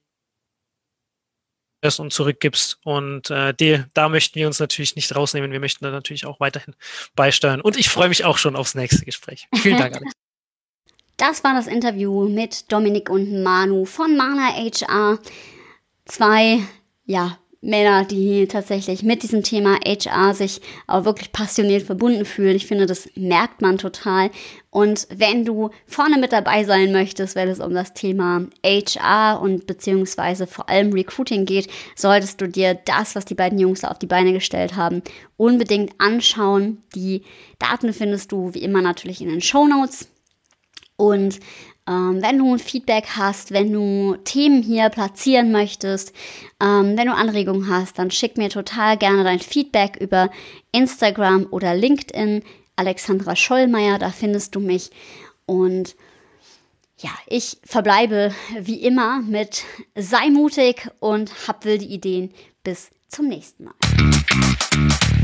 [SPEAKER 3] und zurückgibst. Und äh, die, da möchten wir uns natürlich nicht rausnehmen. Wir möchten da natürlich auch weiterhin beisteuern. Und ich freue mich auch schon aufs nächste Gespräch. Vielen Dank, Alex.
[SPEAKER 1] Das war das Interview mit Dominik und Manu von Mana H R. Zwei, ja, Männer, die tatsächlich mit diesem Thema H R sich auch wirklich passioniert verbunden fühlen. Ich finde, das merkt man total. Und wenn du vorne mit dabei sein möchtest, wenn es um das Thema H R und beziehungsweise vor allem Recruiting geht, solltest du dir das, was die beiden Jungs da auf die Beine gestellt haben, unbedingt anschauen. Die Daten findest du wie immer natürlich in den Shownotes. Und ähm, wenn du ein Feedback hast, wenn du Themen hier platzieren möchtest, ähm, wenn du Anregungen hast, dann schick mir total gerne dein Feedback über Instagram oder LinkedIn. Alexandra Schollmeier, da findest du mich. Und ja, ich verbleibe wie immer mit sei mutig und hab wilde Ideen. Bis zum nächsten Mal.